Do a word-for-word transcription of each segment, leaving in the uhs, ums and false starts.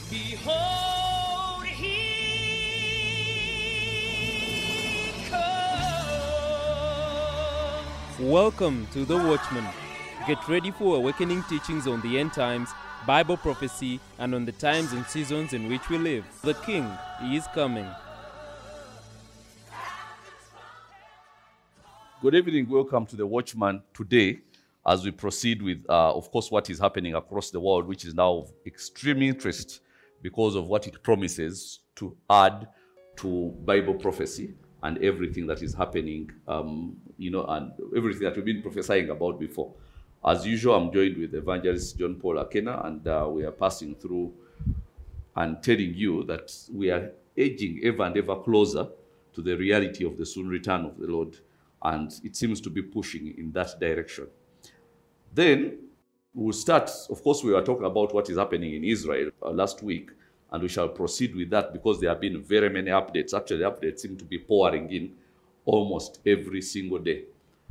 Behold, he comes. Welcome to The Watchman. Get ready for awakening teachings on the end times, Bible prophecy, and on the times and seasons in which we live. The King is coming. Good evening. Welcome to The Watchman today as we proceed with, uh, of course, what is happening across the world, which is now of extreme interest because of what it promises to add to Bible prophecy and everything that is happening, um, you know, and everything that we've been prophesying about before. As usual, I'm joined with Evangelist John Paul Akena, and uh, we are passing through and telling you that we are edging ever and ever closer to the reality of the soon return of the Lord, and it seems to be pushing in that direction. Then we'll start, of course, we were talking about what is happening in Israel uh, last week, and we shall proceed with that because there have been very many updates. Actually, updates seem to be pouring in almost every single day.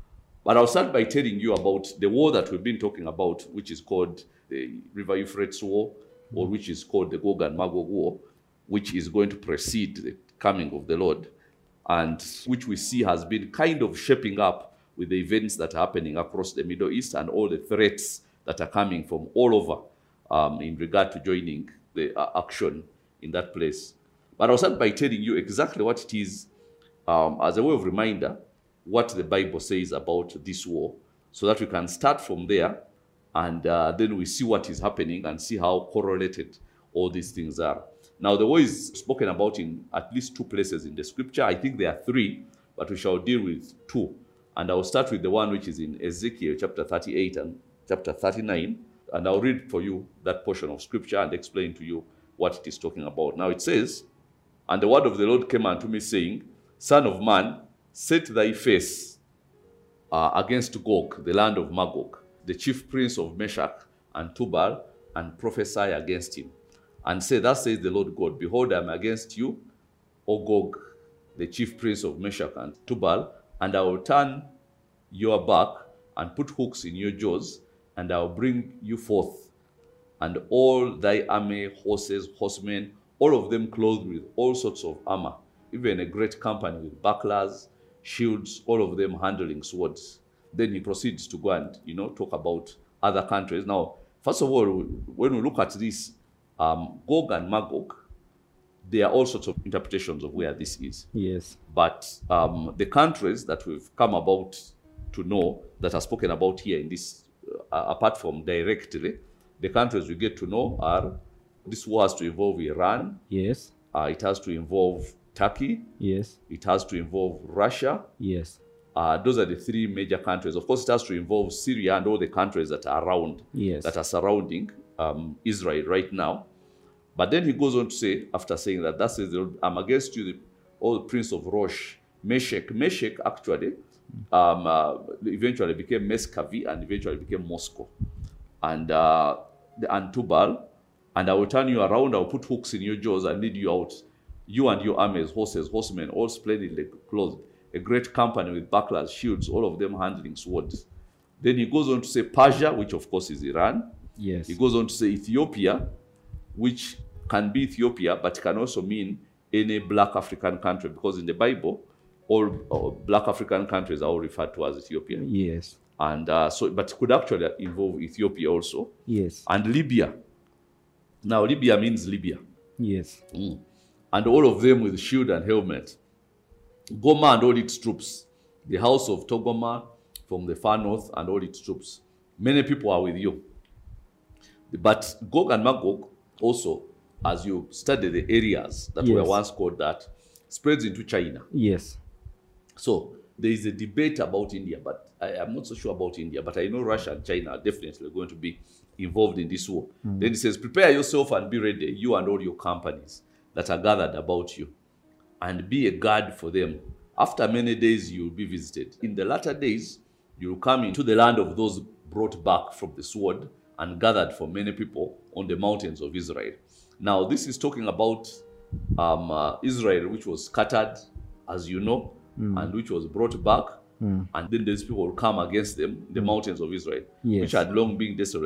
But I'll start by telling you about the war that we've been talking about, which is called the River Euphrates War, or which is called the Gog and Magog War, which is going to precede the coming of the Lord, and which we see has been kind of shaping up with the events that are happening across the Middle East and all the threats that are coming from all over um, in regard to joining the uh, action in that place. But I'll start by telling you exactly what it is, um, as a way of reminder, what the Bible says about this war, so that we can start from there, and uh, then we see what is happening and see how correlated all these things are. Now, the war is spoken about in at least two places in the scripture. I think there are three, but we shall deal with two. And I'll start with the one which is in Ezekiel chapter thirty-eight and chapter thirty-nine. And I'll read for you that portion of scripture and explain to you what it is talking about. Now it says, "And the word of the Lord came unto me, saying, Son of man, set thy face uh, against Gog, the land of Magog, the chief prince of Meshach and Tubal, and prophesy against him. And say, Thus says the Lord God, Behold, I am against you, O Gog, the chief prince of Meshach and Tubal, and I will turn your back and put hooks in your jaws, and I will bring you forth, and all thy army, horses, horsemen, all of them clothed with all sorts of armor, even a great company with bucklers, shields, all of them handling swords." Then he proceeds to go and, you know, talk about other countries. Now, first of all, when we look at this, um, Gog and Magog, there are all sorts of interpretations of where this is. Yes. But um, the countries that we've come about to know that are spoken about here in this, uh, apart from directly, the countries we get to know are, this war has to involve Iran. Yes. Uh, it has to involve Turkey. Yes. It has to involve Russia. Yes. Uh, those are the three major countries. Of course, it has to involve Syria and all the countries that are around, Yes. that are surrounding um, Israel right now. But then he goes on to say, after saying that, that says, I'm against you, the old prince of Rosh, Meshach. Meshach actually um, uh, eventually became Mescavi and eventually became Moscow. And, uh, the, and Tubal, and I will turn you around, I will put hooks in your jaws and lead you out, you and your armies, horses, horsemen, all splendidly clothed, a great company with bucklers, shields, all of them handling swords. Then he goes on to say Persia, which of course is Iran. Yes. He goes on to say Ethiopia, which can be Ethiopia, but can also mean any black African country, because in the Bible, all, all black African countries are all referred to as Ethiopia. Yes. And uh, so, but could actually involve Ethiopia also. Yes. And Libya. Now, Libya means Libya. Yes. Mm. And all of them with shield and helmet. Goma and all its troops. The house of Togoma from the far north and all its troops. Many people are with you. But Gog and Magog also, as you study the areas that Yes. were once called that, spreads into China. Yes. So there is a debate about India, but I am not so sure about India. But I know Russia and China are definitely going to be involved in this war. Mm. Then he says, prepare yourself and be ready, you and all your companies that are gathered about you, and be a guard for them. After many days you will be visited. In the latter days, you will come into the land of those brought back from the sword and gathered for many people on the mountains of Israel. Now, this is talking about um, uh, Israel, which was scattered, as you know, mm. and which was brought back. Mm. And then these people will come against them, the mm. mountains of Israel, yes. which had long been desolate.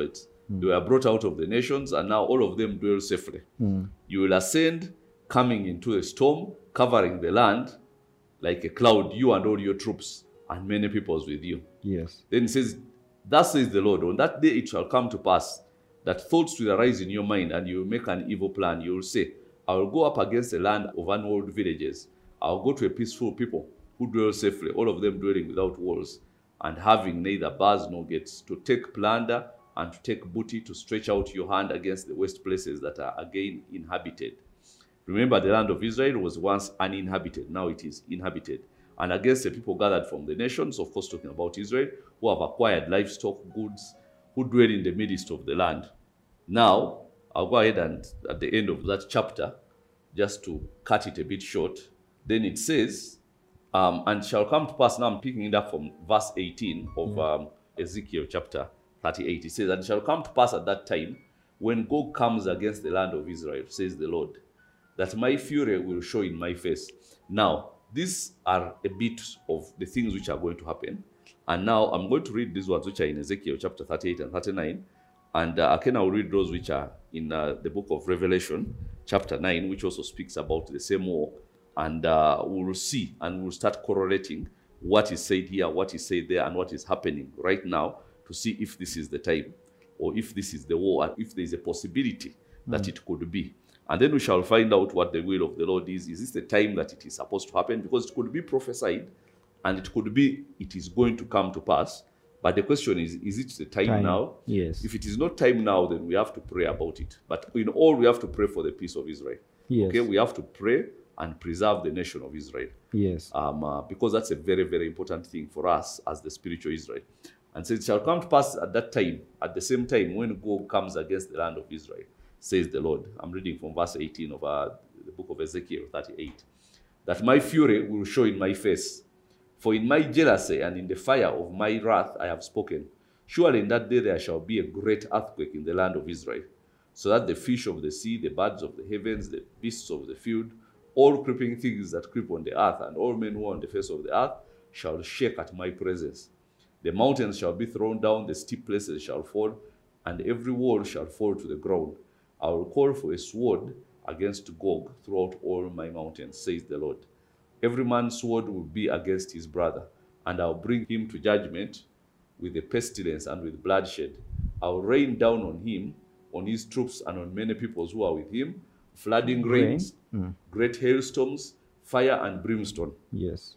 They were brought out of the nations, and now all of them dwell safely. Mm. You will ascend, coming into a storm, covering the land like a cloud, you and all your troops, and many peoples with you. Yes. Then it says, thus says the Lord, on that day it shall come to pass that thoughts will arise in your mind, and you will make an evil plan. You will say, I will go up against a land of unwalled villages. I will go to a peaceful people who dwell safely, all of them dwelling without walls, and having neither bars nor gates, to take plunder and to take booty, to stretch out your hand against the waste places that are again inhabited. Remember, the land of Israel was once uninhabited, now it is inhabited. And against the people gathered from the nations, of course talking about Israel, who have acquired livestock, goods, who dwell in the midst of the land. Now, I'll go ahead and at the end of that chapter, just to cut it a bit short, then it says, um, and shall come to pass, now I'm picking it up from verse eighteen of Yeah. um, Ezekiel chapter thirty-eight. It says, and it shall come to pass at that time, when Gog comes against the land of Israel, says the Lord, that my fury will show in my face. Now, these are a bit of the things which are going to happen. And now I'm going to read these ones which are in Ezekiel chapter thirty-eight and thirty-nine. And uh, again, I'll read those which are in uh, the book of Revelation chapter nine, which also speaks about the same war. And uh, we'll see and we'll start correlating what is said here, what is said there, and what is happening right now to see if this is the time or if this is the war, and if there is a possibility that mm. it could be. And then we shall find out what the will of the Lord is. Is this the time that it is supposed to happen? Because it could be prophesied, and it could be it is going to come to pass. But the question is, is it the time, Time. now? Yes. If it is not time now, then we have to pray about it. But in all, we have to pray for the peace of Israel. Yes. Okay, we have to pray and preserve the nation of Israel. Yes. Um, uh, because that's a very, very important thing for us as the spiritual Israel. And so it shall come to pass at that time, at the same time, when Gog comes against the land of Israel, says the Lord. I'm reading from verse eighteen of uh, the book of Ezekiel thirty-eight. That my fury will show in my face. For in my jealousy and in the fire of my wrath I have spoken. Surely in that day there shall be a great earthquake in the land of Israel, so that the fish of the sea, the birds of the heavens, the beasts of the field, all creeping things that creep on the earth, and all men who are on the face of the earth, shall shake at my presence. The mountains shall be thrown down, the steep places shall fall, and every wall shall fall to the ground. I will call for a sword against Gog throughout all my mountains, says the Lord. Every man's sword will be against his brother, and I'll bring him to judgment with the pestilence and with bloodshed. I'll rain down on him, on his troops, and on many peoples who are with him, flooding Rain? rains, Mm. great hailstorms, fire and brimstone. Yes.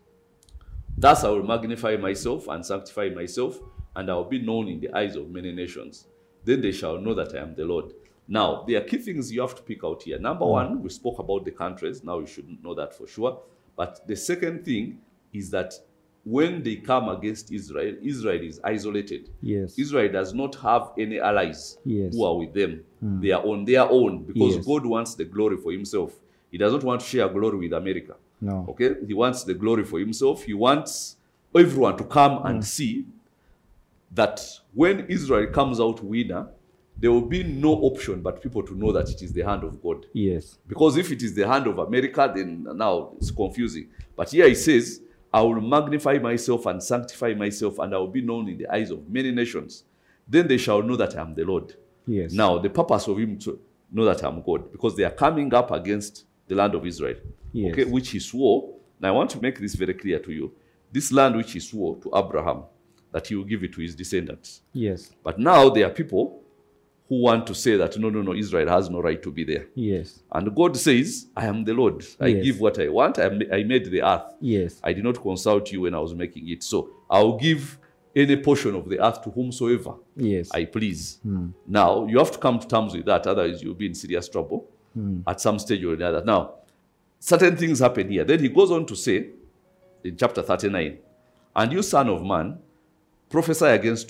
Thus I will magnify myself and sanctify myself, and I will be known in the eyes of many nations. Then they shall know that I am the Lord. Now, there are key things you have to pick out here. Number one, we spoke about the countries. Now you should know that for sure. But the second thing is that when they come against Israel, Israel is isolated. Yes. Israel does not have any allies Yes. who are with them. They are on their own because Yes. God wants the glory for himself. He does not want to share glory with America. No. Okay? He wants the glory for himself. He wants everyone to come and see that when Israel comes out winner, there will be no option but people to know that it is the hand of God. Yes. Because if it is the hand of America, then now it's confusing. But here he says, I will magnify myself and sanctify myself, and I will be known in the eyes of many nations. Then they shall know that I am the Lord. Yes. Now, the purpose of him to know that I'm God, because they are coming up against the land of Israel, Yes. okay, which he swore. Now, I want to make this very clear to you. This land which he swore to Abraham, that he will give it to his descendants. Yes. But now there are people who want to say that, no, no, no, Israel has no right to be there. Yes. And God says, I am the Lord. I Yes. give what I want. I, ma- I made the earth. Yes. I did not consult you when I was making it. So I'll give any portion of the earth to whomsoever Yes. I please. Now, you have to come to terms with that. Otherwise, you'll be in serious trouble at some stage or another. Now, certain things happen here. Then he goes on to say, in chapter thirty-nine, and you, son of man, prophesy against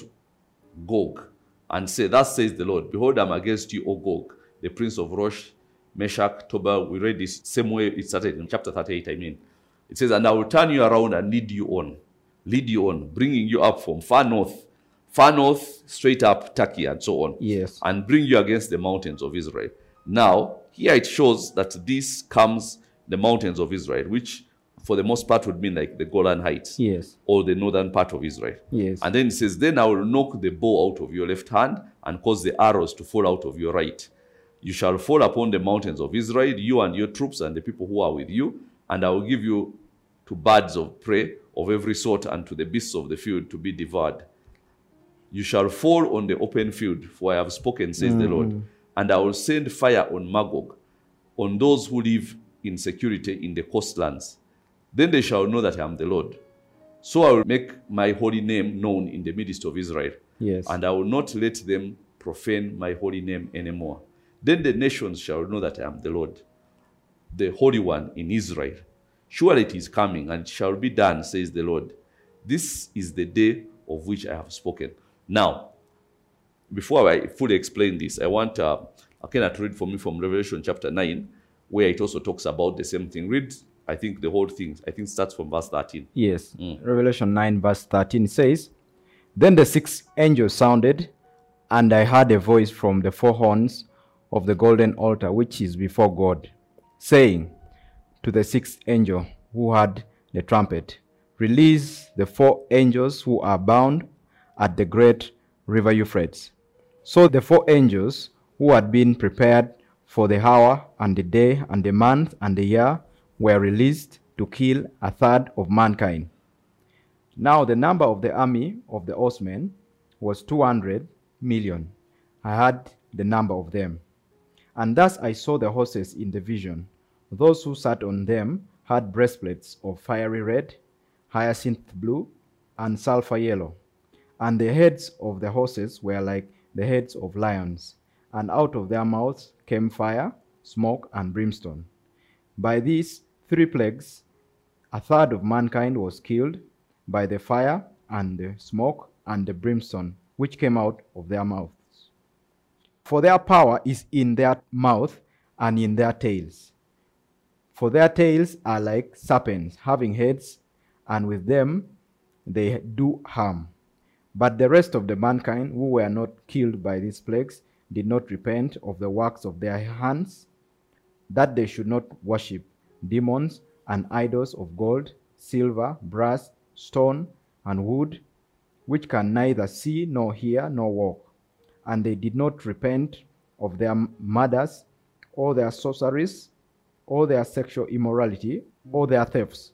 Gog, and say, thus says the Lord, behold, I'm against you, O Gog, the prince of Rosh, Meshach, Tobal. We read this same way it started in chapter thirty-eight, I mean. It says, and I will turn you around and lead you on, lead you on, bringing you up from far north, far north, straight up Turkey and so on, Yes. and bring you against the mountains of Israel. Now, here it shows that this comes the mountains of Israel, which for the most part would mean like the Golan Heights. Yes. Or the northern part of Israel. Yes. And then it says, then I will knock the bow out of your left hand and cause the arrows to fall out of your right. You shall fall upon the mountains of Israel, you and your troops and the people who are with you, and I will give you to birds of prey of every sort and to the beasts of the field to be devoured. You shall fall on the open field, for I have spoken, says mm-hmm. the Lord. And I will send fire on Magog, on those who live in security in the coastlands. Then they shall know that I am the Lord. So I will make my holy name known in the midst of Israel. Yes. And I will not let them profane my holy name anymore. Then the nations shall know that I am the Lord, the Holy One in Israel. Surely it is coming, and it shall be done, says the Lord. This is the day of which I have spoken. Now, before I fully explain this, I want uh, Akena to read for me from Revelation chapter nine, where it also talks about the same thing. Read, I think, the whole thing. I think starts from verse thirteen. Yes. Mm. Revelation nine, verse thirteen says, Then the sixth angel sounded, and I heard a voice from the four horns of the golden altar, which is before God, saying to the sixth angel who had the trumpet, Release the four angels who are bound at the great river Euphrates. So the four angels who had been prepared for the hour and the day and the month and the year were released to kill a third of mankind. Now the number of the army of the horsemen was two hundred million. I had the number of them. And thus I saw the horses in the vision. Those who sat on them had breastplates of fiery red, hyacinth blue, and sulfur yellow. And the heads of the horses were like the heads of lions. And out of their mouths came fire, smoke, and brimstone. By these three plagues, a third of mankind was killed by the fire and the smoke and the brimstone, which came out of their mouths. For their power is in their mouth and in their tails. For their tails are like serpents, having heads, and with them they do harm. But the rest of the mankind who were not killed by these plagues did not repent of the works of their hands, that they should not worship demons and idols of gold, silver, brass, stone, and wood, which can neither see nor hear nor walk. And they did not repent of their murders, or their sorceries, or their sexual immorality, or their thefts.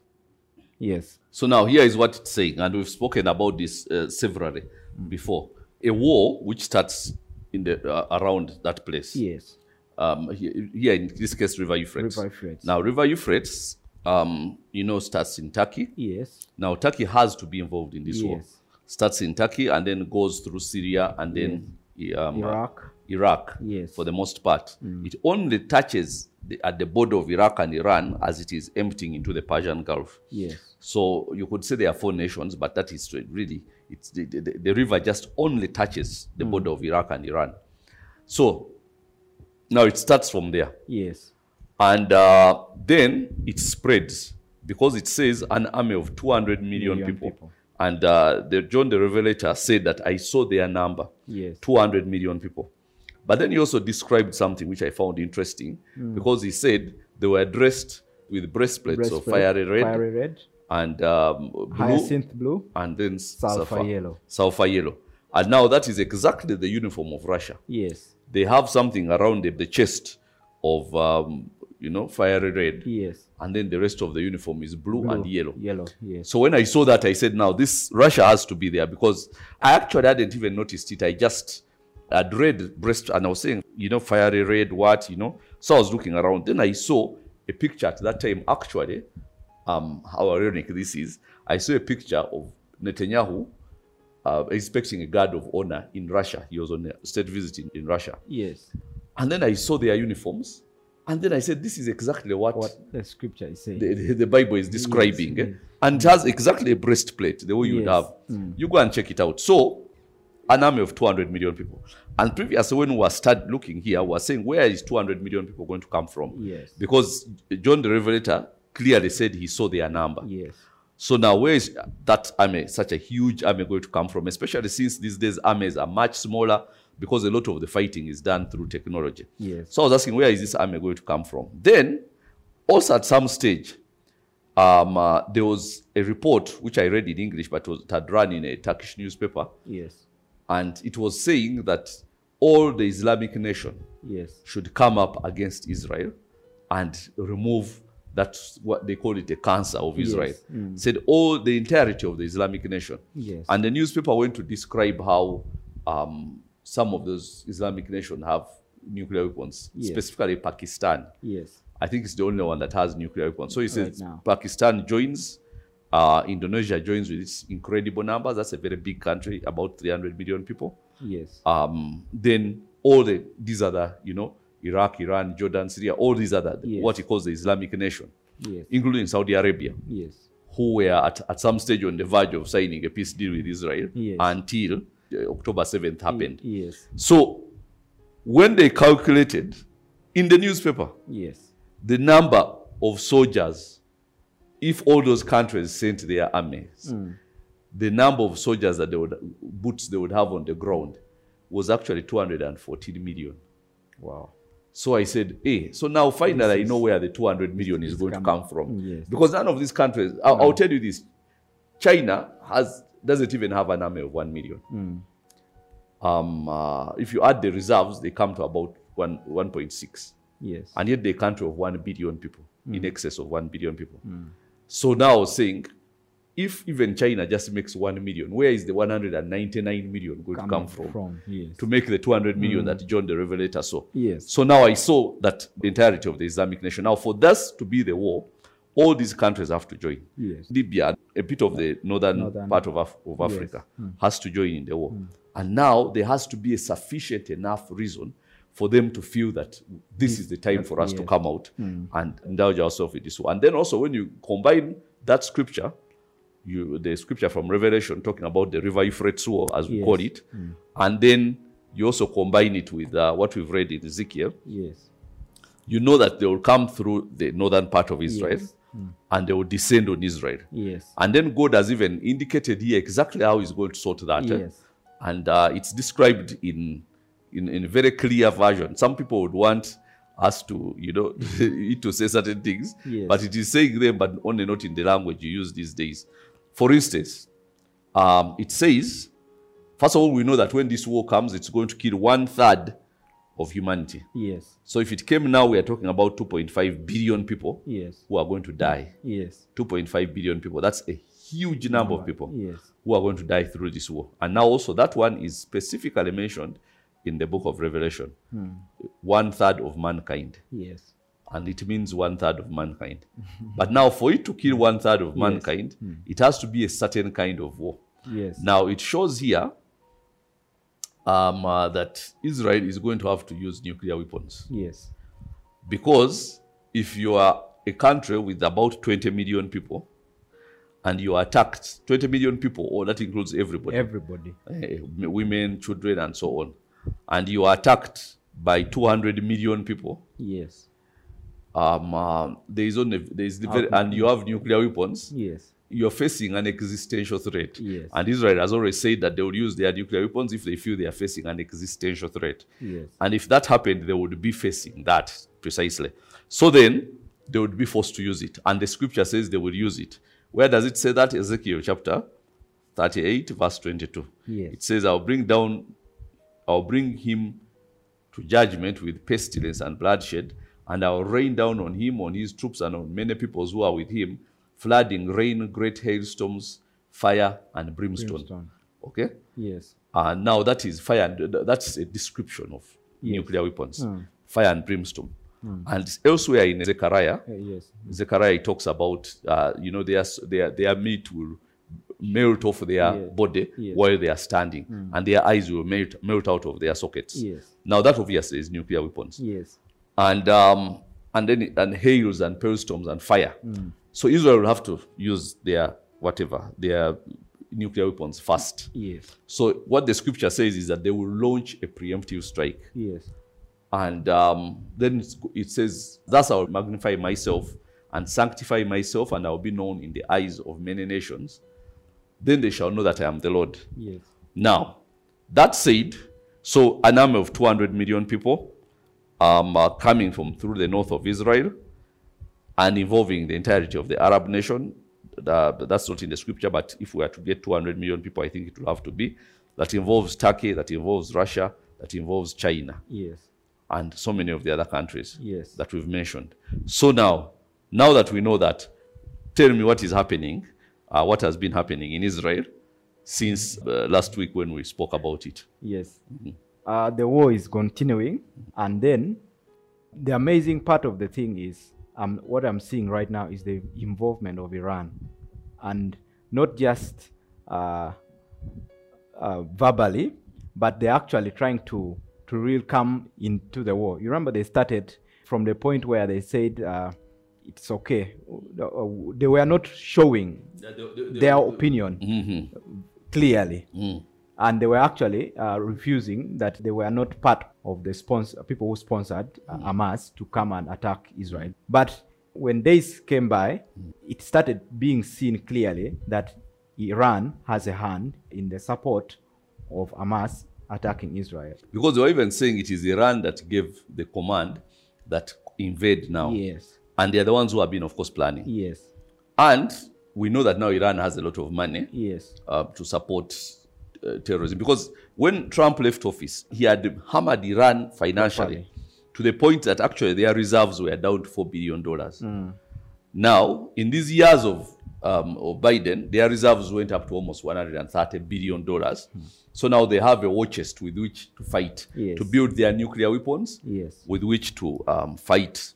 Yes. So now here is what it's saying, and we've spoken about this uh, severally mm. before. A war which starts in the uh, around that place. Yes. Um, here, here in this case, River Euphrates. River Euphrates. Now, River Euphrates, um, you know, starts in Turkey. Yes. Now, Turkey has to be involved in this yes. war. Starts in Turkey and then goes through Syria and then yes. um, Iraq. Uh, Iraq, yes. for the most part. Mm. It only touches the, at the border of Iraq and Iran as it is emptying into the Persian Gulf. Yes. So you could say there are four nations, but that is really, it's the, the, the river just only touches the mm. border of Iraq and Iran. So now it starts from there. Yes. And uh, then it spreads because it says an army of two hundred million, million people. people. And uh, the, John the Revelator said that I saw their number, yes. two hundred million people. But then he also described something which I found interesting mm. because he said they were dressed with breastplates Breastplate, of fiery red, fiery red and um, blue, hyacinth blue, and then sulfur, sulfur yellow. Sulfur yellow. And now that is exactly the uniform of Russia. Yes. They have something around the, the chest of, um, you know, fiery red. Yes. And then the rest of the uniform is blue, blue and yellow. Yellow, yes. So when I saw that, I said, now this Russia has to be there because I actually hadn't even noticed it. I just had read breast and I was saying, you know, fiery red, what, you know. So I was looking around. Then I saw a picture at that time, actually, um, how ironic this is. I saw a picture of Netanyahu uh, expecting a guard of honor in Russia. He was on a state visit in, in Russia. Yes. And then I saw their uniforms. And then I said, this is exactly what, what the scripture is saying. The, the, the Bible is describing. Yes, eh? yes. And it has exactly a breastplate, the way you yes. would have. Mm. You go and check it out. So, an army of two hundred million people. And previously, when we were started looking here, we were saying, where is two hundred million people going to come from? Yes. Because John the Revelator clearly said he saw their number. Yes. So now, where is that army, such a huge army, going to come from? Especially since these days armies are much smaller, because a lot of the fighting is done through technology. Yes. So I was asking, where is this army going to come from? Then, also at some stage, um, uh, there was a report which I read in English, but was, it had run in a Turkish newspaper, Yes. and it was saying that all the Islamic nation Yes. should come up against Israel and remove that's what they call it, a cancer of Israel. Yes. Mm. Said all the entirety of the Islamic nation. Yes. And the newspaper went to describe how um, some of those Islamic nations have nuclear weapons, Yes. specifically Pakistan. Yes. I think it's the only one that has nuclear weapons. So he says Right now. Pakistan joins, uh, Indonesia joins with its incredible numbers. That's a very big country, about three hundred million people. Yes. Um, then all the these other, you know, Iraq, Iran, Jordan, Syria, all these other, Yes. what he calls the Islamic nation, Yes. including Saudi Arabia, Yes. who were at, at some stage on the verge of signing a peace deal with Israel Yes. until uh, October seventh happened. Yes. So when they calculated in the newspaper Yes. the number of soldiers, if all those countries sent their armies, Mm. the number of soldiers that they would, boots they would have on the ground was actually two hundred fourteen million. Wow. So I said, hey, so now finally I is- know where the two hundred million is going to coming. come from. Yes. Because none of these countries, I'll, I'll tell you this, China has doesn't even have an army of one million. Mm. Um, uh, if you add the reserves, they come to about one, one point six. Yes. And yet they're a country of one billion people, in excess of one billion people. So now I was saying, if even China just makes one million, where is the one hundred ninety-nine million going to come from? Yes. To make the two hundred million that John the Revelator saw. Yes. So now I saw that the entirety of the Islamic nation. Now for this to be the war, all these countries have to join. Yes. Libya, a bit of the northern, Northern- part of, Af- of Yes. Africa, has to join in the war. And now there has to be a sufficient enough reason for them to feel that this is the time for us to yes. come out and indulge ourselves with this war. And then also when you combine that scripture, you the scripture from Revelation talking about the river Euphrates war, as we Yes. call it, and then you also combine it with uh, what we've read in Ezekiel, Yes. you know that they will come through the northern part of Israel Yes. and they will descend on Israel. Yes. And then God has even indicated here exactly how he's going to sort that. eh? Yes. And uh, it's described in, in in a very clear version. Some people would want us to, you know, it to say certain things, Yes. but it is saying them, but only not in the language you use these days. For instance, um, it says, first of all, we know that when this war comes, it's going to kill one third of humanity. Yes. So if it came now, we are talking about two point five billion people Yes. who are going to die. Yes. two point five billion people. That's a huge number of people Yes. who are going to die through this war. And now also that one is specifically mentioned in the book of Revelation. One third of mankind. Yes. And it means one third of mankind. But now for it to kill one third of mankind, it has to be a certain kind of war. Yes. Now it shows here um, uh, that Israel is going to have to use nuclear weapons. Yes. Because if you are a country with about twenty million people and you are attacked, twenty million people, or that includes everybody, Everybody. eh, women, children, and so on, and you are attacked by two hundred million people, Yes. um, uh, there is only, there is the very, and you have nuclear weapons, Yes. you're facing an existential threat. Yes. And Israel has already said that they will use their nuclear weapons if they feel they are facing an existential threat. Yes. And if that happened, they would be facing that precisely. So then, they would be forced to use it. And the scripture says they will use it. Where does it say that? Ezekiel chapter thirty-eight, verse twenty-two. Yes. It says, I'll bring down, I'll bring him to judgment with pestilence and bloodshed, and I'll rain down on him, on his troops, and on many peoples who are with him, flooding, rain, great hailstorms, fire, and brimstone. Brimstone. Okay? Yes. Uh, now that is fire, and th- that's a description of Yes. nuclear weapons, Mm. fire and brimstone. And elsewhere in Zechariah, Uh, yes. Zechariah talks about, uh, you know, their, their, their meat will melt off their Yeah. body Yes. while they are standing, and their eyes will melt, melt out of their sockets. Yes. Now that obviously is nuclear weapons. Yes. And um, and then it- and hails and hailstorms and fire. So Israel will have to use their whatever, their nuclear weapons first. Yes. So what the scripture says is that they will launch a preemptive strike. Yes. And um, then it's, it says, thus I will magnify myself and sanctify myself, and I will be known in the eyes of many nations. Then they shall know that I am the Lord. Yes. Now, that said, so an army of two hundred million people um, are coming from through the north of Israel. and involving the entirety of the Arab nation. Uh, that's not in the scripture, but if we are to get two hundred million people, I think it will have to be. That involves Turkey, that involves Russia, that involves China. Yes. And so many of the other countries Yes. that we've mentioned. So now, now that we know that, tell me what is happening, uh, what has been happening in Israel since uh, last week when we spoke about it. Yes. Uh, the war is continuing, and then the amazing part of the thing is um, what I'm seeing right now is the involvement of Iran, and not just uh, uh, verbally, but they're actually trying to to really come into the war. You remember they started from the point where they said uh, it's okay. They were not showing The, the, the, their opinion mm-hmm. clearly. Mm. And they were actually uh, refusing that they were not part of the sponsor, people who sponsored uh, Hamas to come and attack Israel. But when days came by, it started being seen clearly that Iran has a hand in the support of Hamas attacking Israel. Because they were even saying it is Iran that gave the command that invade now. Yes. And they're the ones who have been, of course, planning. Yes. And we know that now Iran has a lot of money Yes. uh, to support uh, terrorism. Because when Trump left office, he had hammered Iran financially Properly. to the point that actually their reserves were down to four billion dollars. Mm. Now, in these years of, um, of Biden, their reserves went up to almost one hundred thirty billion dollars. Mm. So now they have a war chest with which to fight, Yes. to build their nuclear weapons, Yes. with which to um, fight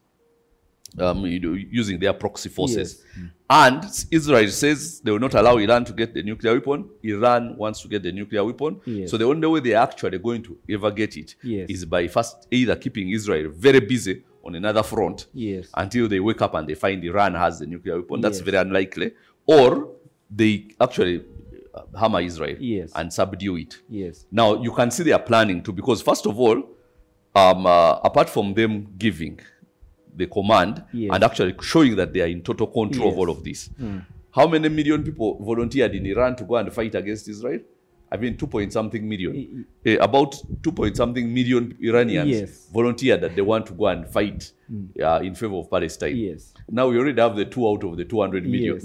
um, you know, using their proxy forces. Yes. And Israel says they will not allow Iran to get the nuclear weapon. Iran wants to get the nuclear weapon. Yes. So the only way they are actually going to ever get it Yes. is by first either keeping Israel very busy on another front Yes. until they wake up and they find Iran has the nuclear weapon. That's Yes. very unlikely. Or they actually uh, hammer Israel Yes. and subdue it. Yes. Now, you can see they are planning to, because first of all, um, uh, apart from them giving the command Yes. and actually showing that they are in total control of Yes. all of this, how many million people volunteered in Iran to go and fight against Israel? I mean, two point something million. Eh, about two point something million Iranians Yes. volunteered that they want to go and fight uh, in favor of Palestine. Yes. Now we already have the two out of the two hundred million.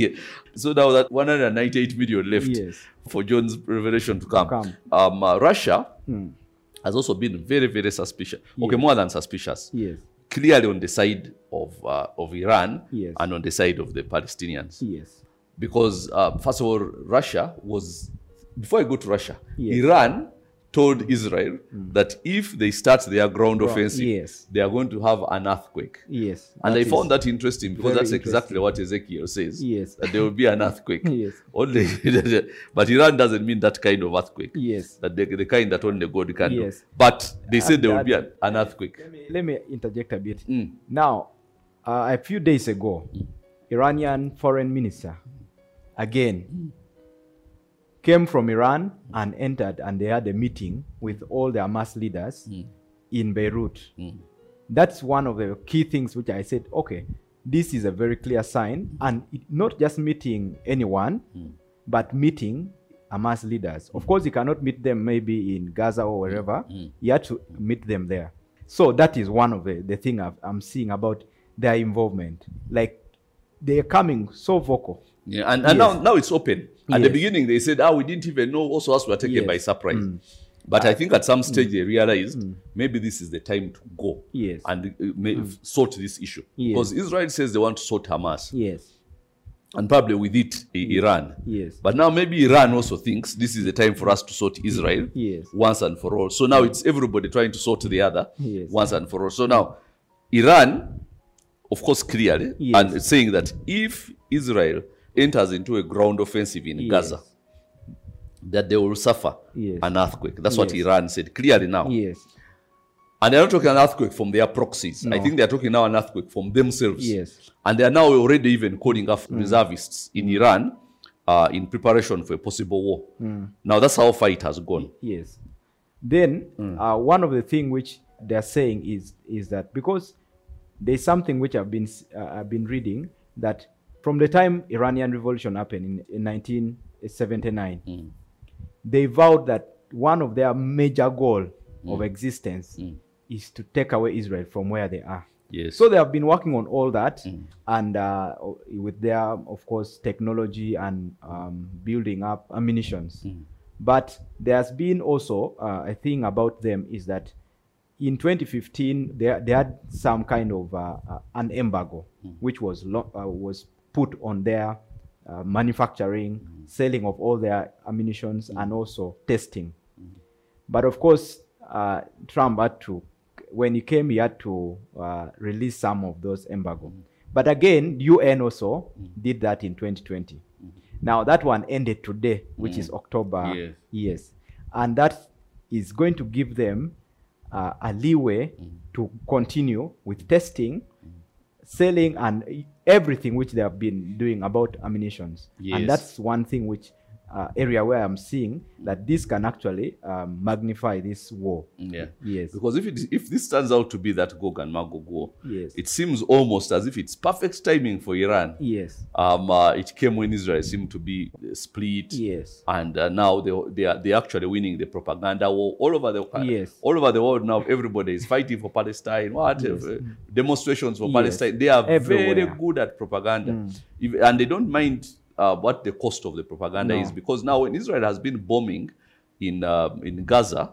So now that one hundred ninety-eight million left Yes. for John's revelation to come. come. Um, uh, Russia has also been very, very suspicious. Okay, Yes. more than suspicious. Yes. Clearly on the side of uh, of Iran Yes. and on the side of the Palestinians. Yes. Because uh, first of all, Russia was, before I go to Russia, Yes. Iran told Israel that if they start their ground offensive, yes. they are going to have an earthquake. Yes. And that I is- found that interesting because very that's exactly what Ezekiel says. Yes. That there will be an earthquake. Yes. Only, but Iran doesn't mean that kind of earthquake. Yes. That the, the kind that only God can do. Yes. But they said And there will that- be an, an earthquake. Let me, let me interject a bit. Mm. Now, uh, a few days ago, Iranian foreign minister, again, came from Iran and entered, and they had a meeting with all the Hamas leaders in Beirut. That's one of the key things which I said, okay, this is a very clear sign, and it, not just meeting anyone, but meeting Hamas leaders. Of course, you cannot meet them maybe in Gaza or wherever. You have to meet them there. So that is one of the, the thing I've, I'm seeing about their involvement. Like, they're coming so vocal. Yeah, and, and Yes. now, now it's open. At the Yes. beginning, they said, ah, we didn't even know. Also, us were taken Yes. by surprise. But I think at some stage they realized maybe this is the time to go Yes. and uh, may, sort this issue. Yes. Because Israel says they want to sort Hamas. Yes. And probably with it, I- Iran. Yes. But now maybe Iran also thinks this is the time for us to sort Israel Yes. once and for all. So now it's everybody trying to sort the other Yes. once and for all. So now Iran, of course, clearly, Yes. and it's saying that if Israel enters into a ground offensive in Yes. Gaza, that they will suffer Yes. an earthquake. That's what Yes. Iran said clearly now. Yes. And they're not talking an earthquake from their proxies. I No. think they're talking now an earthquake from themselves. Yes. And they are now already even calling off reservists in Iran uh, in preparation for a possible war. Now that's how far it has gone. Yes. Then uh, one of the things which they're saying is is that because there's something which I've been s- uh, I've been reading that from the time Iranian Revolution happened in, in nineteen seventy-nine, they vowed that one of their major goal of existence is to take away Israel from where they are. Yes. So they have been working on all that, and uh, with their, of course, technology and um, building up ammunitions. But there's been also uh, a thing about them is that in twenty fifteen they, they had some kind of uh, uh, an embargo, which was lo- uh, was put on their uh, manufacturing, selling of all their ammunitions, and also testing. But of course, uh, Trump had to, when he came, he had to uh, release some of those embargo. But again, U N also did that in twenty twenty. Now that one ended today, which is October. Yes. Yes. And that is going to give them uh, a leeway to continue with testing, selling, and everything which they have been doing about ammunitions. Yes. And that's one thing which uh, area where I'm seeing that this can actually um, magnify this war. Yeah. Yes. Because if it, if this turns out to be that Gog and Magog war, Yes. it seems almost as if it's perfect timing for Iran. Yes. Um, uh, it came when Israel seemed to be uh, split. Yes. And uh, now they they are they actually winning the propaganda war all over the Yes. all over the world. Now everybody is fighting for Palestine. What Yes. uh, demonstrations for Yes. Palestine? They are Everywhere. very good at propaganda, If, and they don't mind uh, what the cost of the propaganda No. is, because now when Israel has been bombing in uh, in Gaza,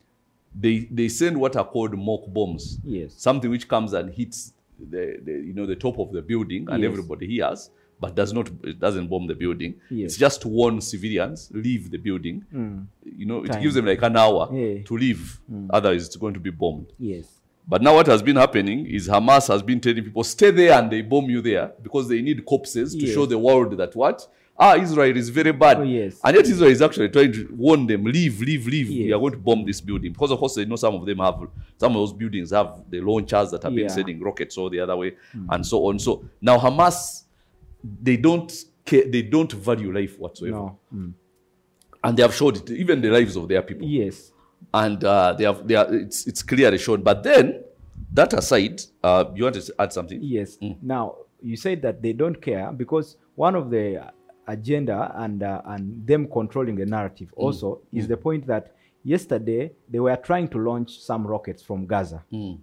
they they send what are called mock bombs. Yes. Something which comes and hits the, the you know the top of the building, and Yes. everybody hears, but does not it doesn't bomb the building. Yes. It's just to warn civilians leave the building. You know, it Time. gives them like an hour Yeah. to leave. Otherwise, it's going to be bombed. Yes. But now what has been happening is Hamas has been telling people, stay there, and they bomb you there because they need corpses to Yes. show the world that what? Ah, Israel is very bad. Oh, yes. And yet Israel is actually trying to warn them, leave, leave, leave. We Yes. are going to bomb this building. Because of course they know some of them have, some of those buildings have the launchers that have Yeah. been sending rockets all the other way, and so on. So now Hamas, they don't care, they don't value life whatsoever. No. Mm. And they have showed it, even the lives of their people. Yes. And uh, they have, they are, it's, it's clearly shown. But then, that aside, uh, you want to add something? Yes. Now, you said that they don't care because one of the agenda and uh, and them controlling the narrative also is the point that yesterday they were trying to launch some rockets from Gaza.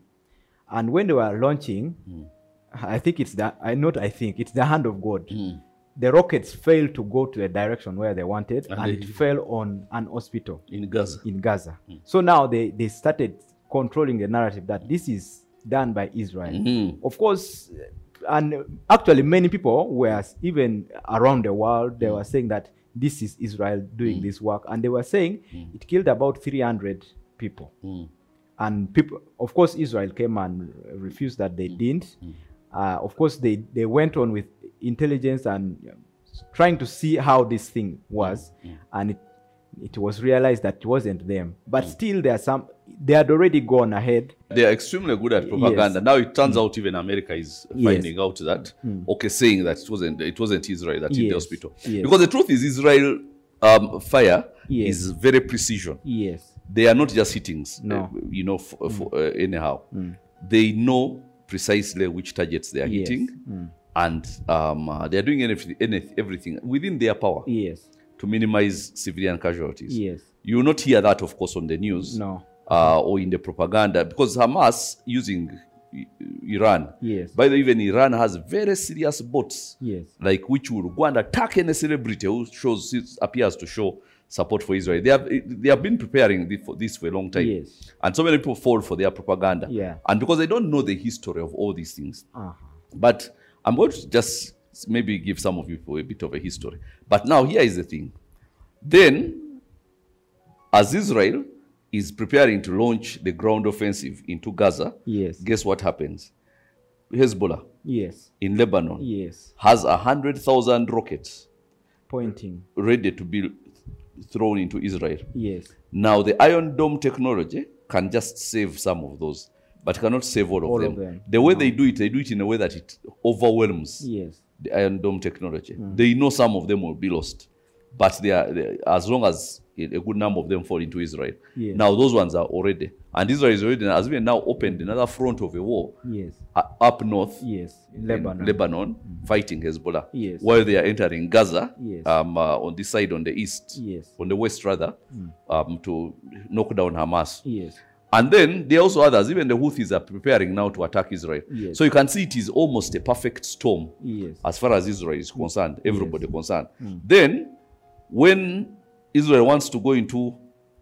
And when they were launching, I think it's the, I not I think, it's the hand of God. The rockets failed to go to the direction where they wanted, and, they- it fell on an hospital In Gaza. in Gaza. So now they, they started controlling the narrative that this is done by Israel. Of course, and actually many people were even around the world, they were saying that this is Israel doing this work. And they were saying it killed about three hundred people. And people, of course, Israel came and refused that they didn't. Uh, of course, they, they went on with intelligence and uh, trying to see how this thing was. And it, it was realized that it wasn't them. But still, there are some, they had already gone ahead. They are extremely good at propaganda. Yes. Now it turns out even America is Yes. finding out that, okay, saying that it wasn't it wasn't Israel that hit the Yes. hospital. Yes. Because the truth is, Israel um, fire Yes. is very precision. Yes. They are not just hittings, No. uh, you know, f- f- uh, anyhow. They know precisely which targets they are Yes. hitting, and um, uh, they are doing anything, anything, everything within their power Yes. to minimize civilian casualties. Yes. You will not hear that, of course, on the news No. uh, or in the propaganda, because Hamas using I- Iran. Yes. By the way, even Iran has very serious bots, Yes. like which will go and attack any celebrity who shows appears to show support for Israel. They have they have been preparing this for, this for a long time, Yes. and so many people fall for their propaganda. Yeah. And because they don't know the history of all these things. Uh-huh. But I'm going to just maybe give some of you a bit of a history. But now here is the thing. Then, as Israel is preparing to launch the ground offensive into Gaza, Yes. guess what happens? Hezbollah Yes. in Lebanon Yes. has a hundred thousand rockets Pointing. ready to be thrown into Israel. Yes. Now, the Iron Dome technology can just save some of those, but cannot save all of, All them. of them. The way they do it, they do it in a way that it overwhelms Yes. the Iron Dome technology. They know some of them will be lost, but they are, they, as long as a good number of them fall into Israel. Yes. Now, those ones are already, and Israel is already, has been now opened another front of a war Yes. uh, up north Yes. In in Lebanon. Lebanon, fighting Hezbollah. Yes. While they are entering Gaza, Yes. um, uh, on this side, on the east, Yes. on the west rather, um, to knock down Hamas. Yes. And then there are also others. Even the Houthis are preparing now to attack Israel. Yes. So you can see it is almost a perfect storm Yes. as far as Israel is concerned, everybody concerned. Then, when Israel wants to go into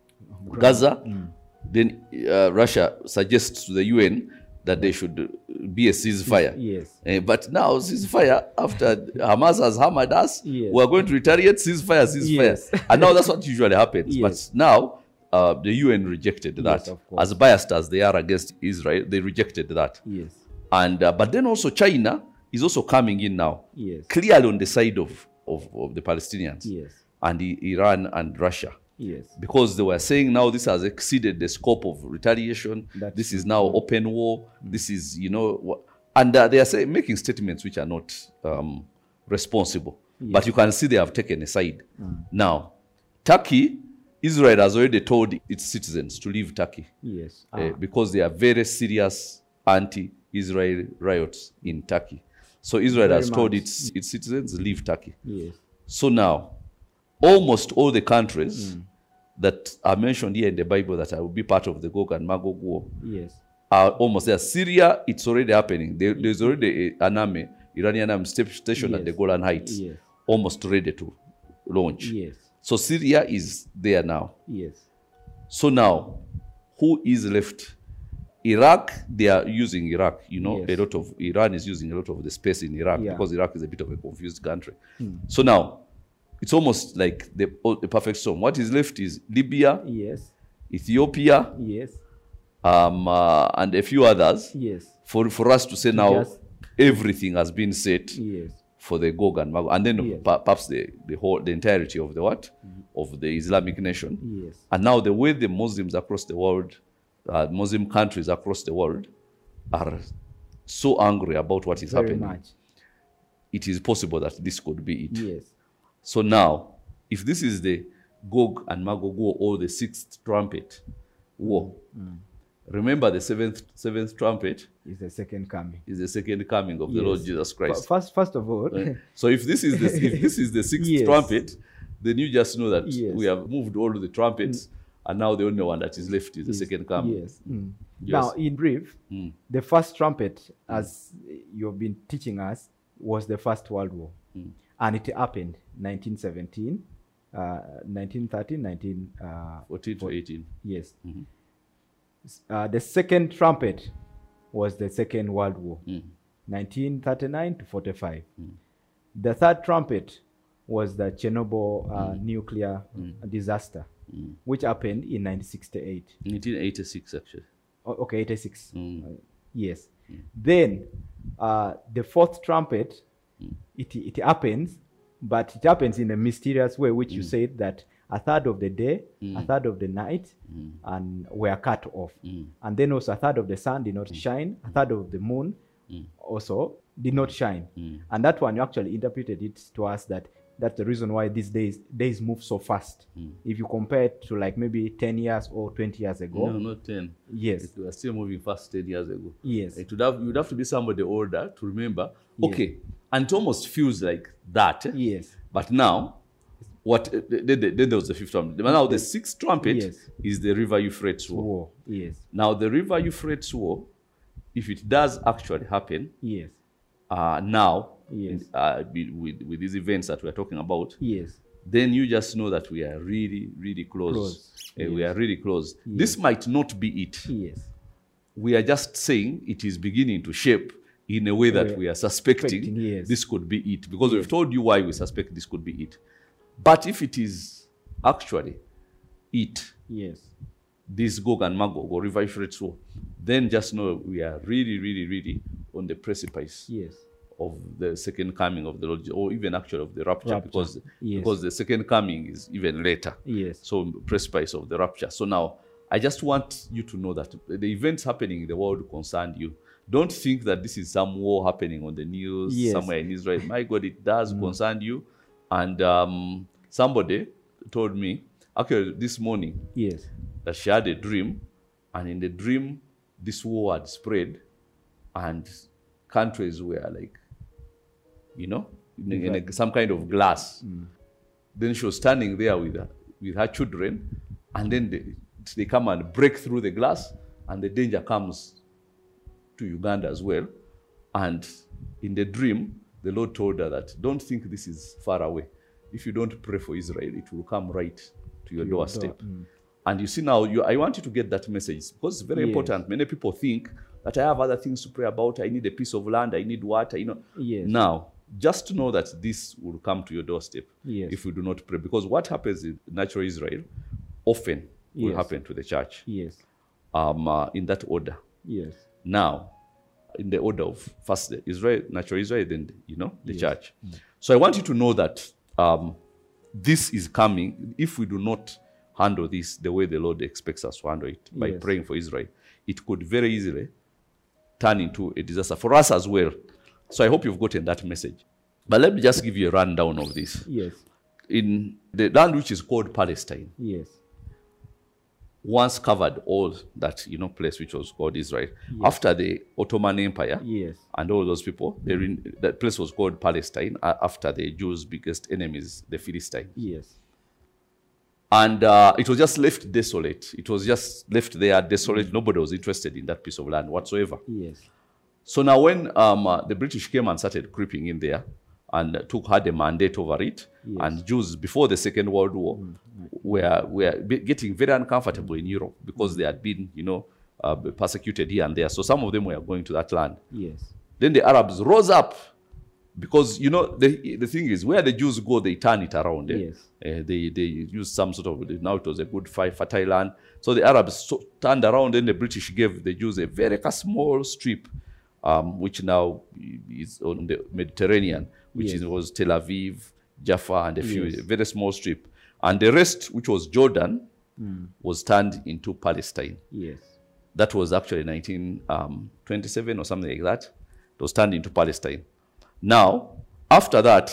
Gaza, then uh, Russia suggests to the U N that there should be a ceasefire. Yes. Uh, but now, ceasefire, after Hamas has hammered us, Yes. we are going to retaliate, ceasefire, ceasefire. Yes. And now that's what usually happens. Yes. But now, uh, the U N rejected that. of course. As biased as they are against Israel, they rejected that. Yes. And uh, but then also China is also coming in now, Yes. clearly on the side of, of, of the Palestinians Yes. and I- Iran and Russia. Yes. Because they were saying now this has exceeded the scope of retaliation. That's this is now open war. This is, you know, wha- and uh, they are say, making statements which are not um, responsible. But you can see they have taken a side. Now, Turkey, Israel has already told its citizens to leave Turkey Yes. uh, Ah. because there are very serious anti-Israel riots in Turkey. So Israel Very has told much. its, its citizens leave Turkey. Yes. So now, almost all the countries that are mentioned here in the Bible that will be part of the Gog and Magog war Yes. are almost there. Syria, it's already happening. There, there's already a, an army, Iranian army sta- stationed at Yes. the Golan Heights, Yes. almost ready to launch. Yes. So Syria is there now. Yes. So now, who is left? Iraq, they are using Iraq. You know, Yes. a lot of Iran is using a lot of the space in Iraq Yeah. because Iraq is a bit of a confused country. So now, it's almost like the, the perfect storm. What is left is Libya, Yes. Ethiopia, Yes. um, uh, and a few others. Yes. For, for us to say now Just- everything has been set Yes. for the Gog and Magog, and then Yes. per- perhaps the, the whole the entirety of the what of the Islamic nation. Yes. And now the way the Muslims across the world, uh, Muslim countries across the world, are so angry about what is Very happening, much. it is possible that this could be it. Yes. So now, if this is the Gog and Magog war or the sixth trumpet war, remember the seventh seventh trumpet It's the second coming. is the second coming of the Yes. Lord Jesus Christ. F- First, first of all, So if this is the if this is the sixth Yes. trumpet, then you just know that Yes. we have moved all the trumpets, and now the only one that is left is the second coming. Yes. Mm. Yes. Now, in brief, Mm. the first trumpet, as you've been teaching us, was the First World War. Mm. And it happened nineteen seventeen, uh, nineteen thirteen, nineteen, uh, fourteen to eighteen. yes. Mhm. S- Uh, the second trumpet was the Second World War, Mm. nineteen thirty-nine to forty-five. The third trumpet was the Chernobyl uh, nuclear disaster, which happened in nineteen sixty-eight. nineteen eighty-six, actually. O- okay, eighty-six. Mm. Uh, yes. Then uh, the fourth trumpet, it, it happens, but it happens in a mysterious way, which you said that a third of the day, a third of the night, and were cut off. And then also a third of the sun did not shine, a third of the moon also did not shine. And that one, you actually interpreted it to us that that's the reason why these days days move so fast. If you compare it to like maybe ten years or twenty years ago. No, not ten. Yes. It was still moving fast ten years ago. Yes. It would have, you would have to be somebody older to remember. Yes. Okay. And it almost feels like that. Yes. But now, what then, then then there was the fifth trumpet. Now the sixth trumpet Yes. is the River Euphrates war. War. Yes. Now the River Euphrates war, if it does actually happen, Yes. uh, now, Yes. uh, with, with, with these events that we're talking about, Yes. then you just know that we are really, really close. Close. Uh, We Yes. are really close. This might not be it. Yes. We are just saying it is beginning to shape in a way that We are we are suspecting suspecting, yes. this could be it. Because we've told you why we suspect this could be it. But if it is actually it, Yes. this Gog and Magog or River Euphrates war, then just know we are really, really, really on the precipice Yes. of the second coming of the Lord, or even actually of the rapture, Rapture. because Yes. because the second coming is even later. Yes. So precipice of the rapture. So now, I just want you to know that the events happening in the world concern you. Don't think that this is some war happening on the news Yes. somewhere in Israel. My God, it does concern you. And um, somebody told me, actually this morning, Yes. that she had a dream, and in the dream, this war had spread, and countries were like, you know, in, a- in a- some kind of glass. Then she was standing there with her, with her children, and then the, they come and break through the glass, and the danger comes to Uganda as well. And in the dream, the Lord told her that, don't think this is far away. If you don't pray for Israel, it will come right to your To your doorstep. door, mm. And you see now, you, I want you to get that message, because it's very Yes. important. Many people think that I have other things to pray about. I need a piece of land. I need water. You know. Yes. Now, just to know that this will come to your doorstep Yes. if we do not pray. Because what happens in natural Israel often will Yes. happen to the church Yes. um, uh, in that order. Yes. Now, in the order of first the Israel, natural Israel, then, you know, the Yes. church. So I want you to know that um, this is coming. If we do not handle this the way the Lord expects us to handle it, by Yes. praying for Israel, it could very easily turn into a disaster for us as well. So I hope you've gotten that message. But let me just give you a rundown of this. Yes. In the land which is called Palestine, Yes. once covered all that, you know, place which was called Israel. After the Ottoman Empire, Yes. and all those people, they re- that place was called Palestine uh, after the Jews' biggest enemies, the Philistines. Yes. And uh, it was just left desolate. It was just left there desolate. Nobody was interested in that piece of land whatsoever. Yes. So now when um, uh, the British came and started creeping in there and uh, took had a mandate over it, Yes. and Jews before the Second World War were, were be- getting very uncomfortable in Europe because they had been, you know, uh, persecuted here and there. So some of them were going to that land. Yes. Then the Arabs rose up because, you know, the, the thing is, where the Jews go, they turn it around. Eh? Yes. Uh, they, they use some sort of, now it was a good fi- fertile land. So the Arabs so, turned around, and the British gave the Jews a very a small strip, um, which now is on the Mediterranean, which Yes. is, was Tel Aviv, Jaffa, and a few, Yes. a very small strip. And the rest, which was Jordan, was turned into Palestine. Yes. That was actually nineteen twenty-seven or something like that. It was turned into Palestine. Now, after that,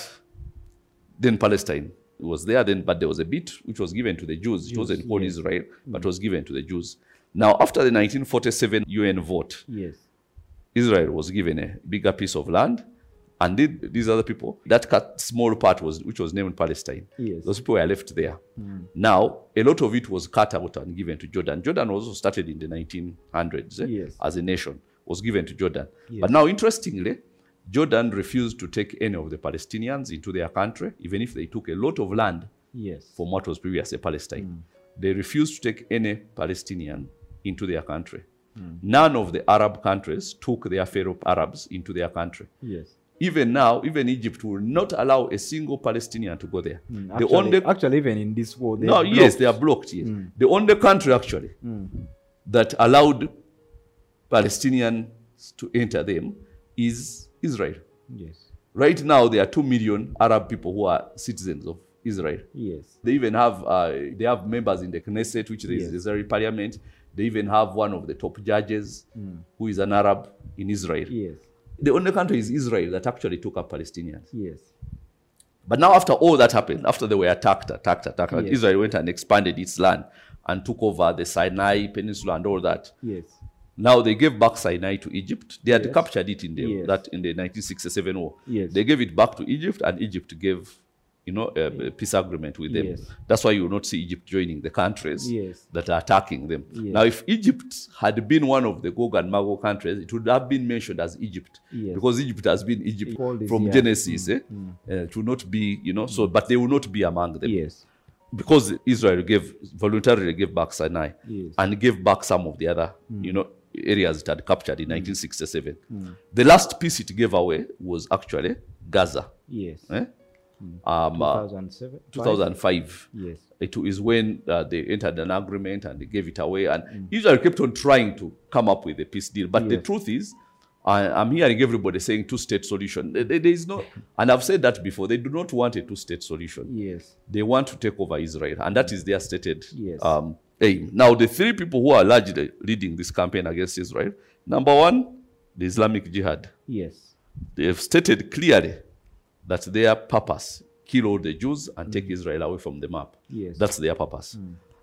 then Palestine was there then, but there was a bit which was given to the Jews. It wasn't called yes. Israel, but was given to the Jews. Now, after the nineteen forty-seven U N vote, Yes. Israel was given a bigger piece of land, and the- these other people, that cut small part was which was named Palestine. Yes. Those people were left there. Now, a lot of it was cut out and given to Jordan. Jordan also started in the nineteen hundreds eh, Yes. as a nation, was given to Jordan. Yes. But now, interestingly, Jordan refused to take any of the Palestinians into their country, even if they took a lot of land Yes. from what was previously Palestine. They refused to take any Palestinian into their country. None of the Arab countries took their fellow Arabs into their country. Yes. Even now, even Egypt will not allow a single Palestinian to go there. The Actually, only actually, even in this war, they no, are yes, blocked. they are blocked. Yes, the only country actually that allowed Palestinians to enter them is Israel. Yes. Right now, there are two million Arab people who are citizens of Israel. Yes. They even have uh, they have members in the Knesset, which is Yes. the Israeli parliament. They even have one of the top judges who is an Arab in Israel. Yes. The only country is Israel that actually took up Palestinians. Yes. But now, after all that happened, after they were attacked, attacked, attacked, Yes. Israel went and expanded its land and took over the Sinai Peninsula and all that. Yes. Now they gave back Sinai to Egypt. They had Yes. captured it in the Yes. that in the nineteen sixty-seven war. Yes. They gave it back to Egypt, and Egypt gave, you know, a, a peace agreement with them. Yes. That's why you will not see Egypt joining the countries Yes. that are attacking them. Yes. Now, if Egypt had been one of the Gog and Magog countries, it would have been mentioned as Egypt, Yes. because Egypt has been Egypt Called this, from yeah. Genesis. Eh? Uh, it will not be, you know. So, but they will not be among them. Yes. Because Israel gave voluntarily gave back Sinai Yes. and gave back some of the other, you know, areas it had captured in nineteen sixty-seven. The last piece it gave away was actually Gaza. Yes. Eh? Um, uh, two thousand seven. two thousand five. Yes. It is when uh, they entered an agreement and they gave it away. And Israel kept on trying to come up with a peace deal. But the Yes. truth is, I, I'm hearing everybody saying two-state solution. There, there is no, and I've said that before. They do not want a two-state solution. Yes. They want to take over Israel, and that is their stated Yes. um, aim. Now, the three people who are largely leading this campaign against Israel, number one, the Islamic Jihad. Yes. They have stated clearly that their purpose, kill all the Jews and take Israel away from the map. Yes. That's their purpose.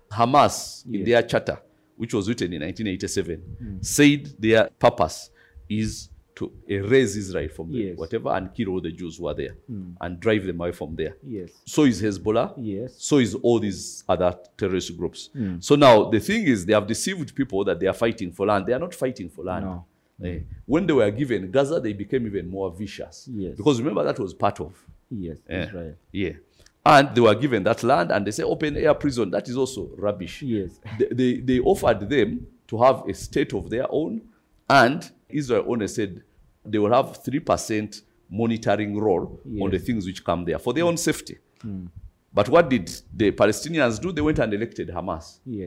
Hamas, in Yes. their charter, which was written in nineteen eighty-seven, said their purpose is to erase Israel from the Yes. whatever and kill all the Jews who are there and drive them away from there. Yes. So is Hezbollah. Yes. So is all these other terrorist groups. So now the thing is, they have deceived people that they are fighting for land. They are not fighting for land. No. Eh, When they were given Gaza, they became even more vicious. Yes. Because remember, that was part of Yes. eh, Israel. Yeah. And they were given that land, and they say open air prison. That is also rubbish. Yes. They, they, they offered them to have a state of their own, and Israel only said they will have three percent monitoring role on the Yes. things which come there for their own safety. But what did the Palestinians do? They went and elected Hamas Yes.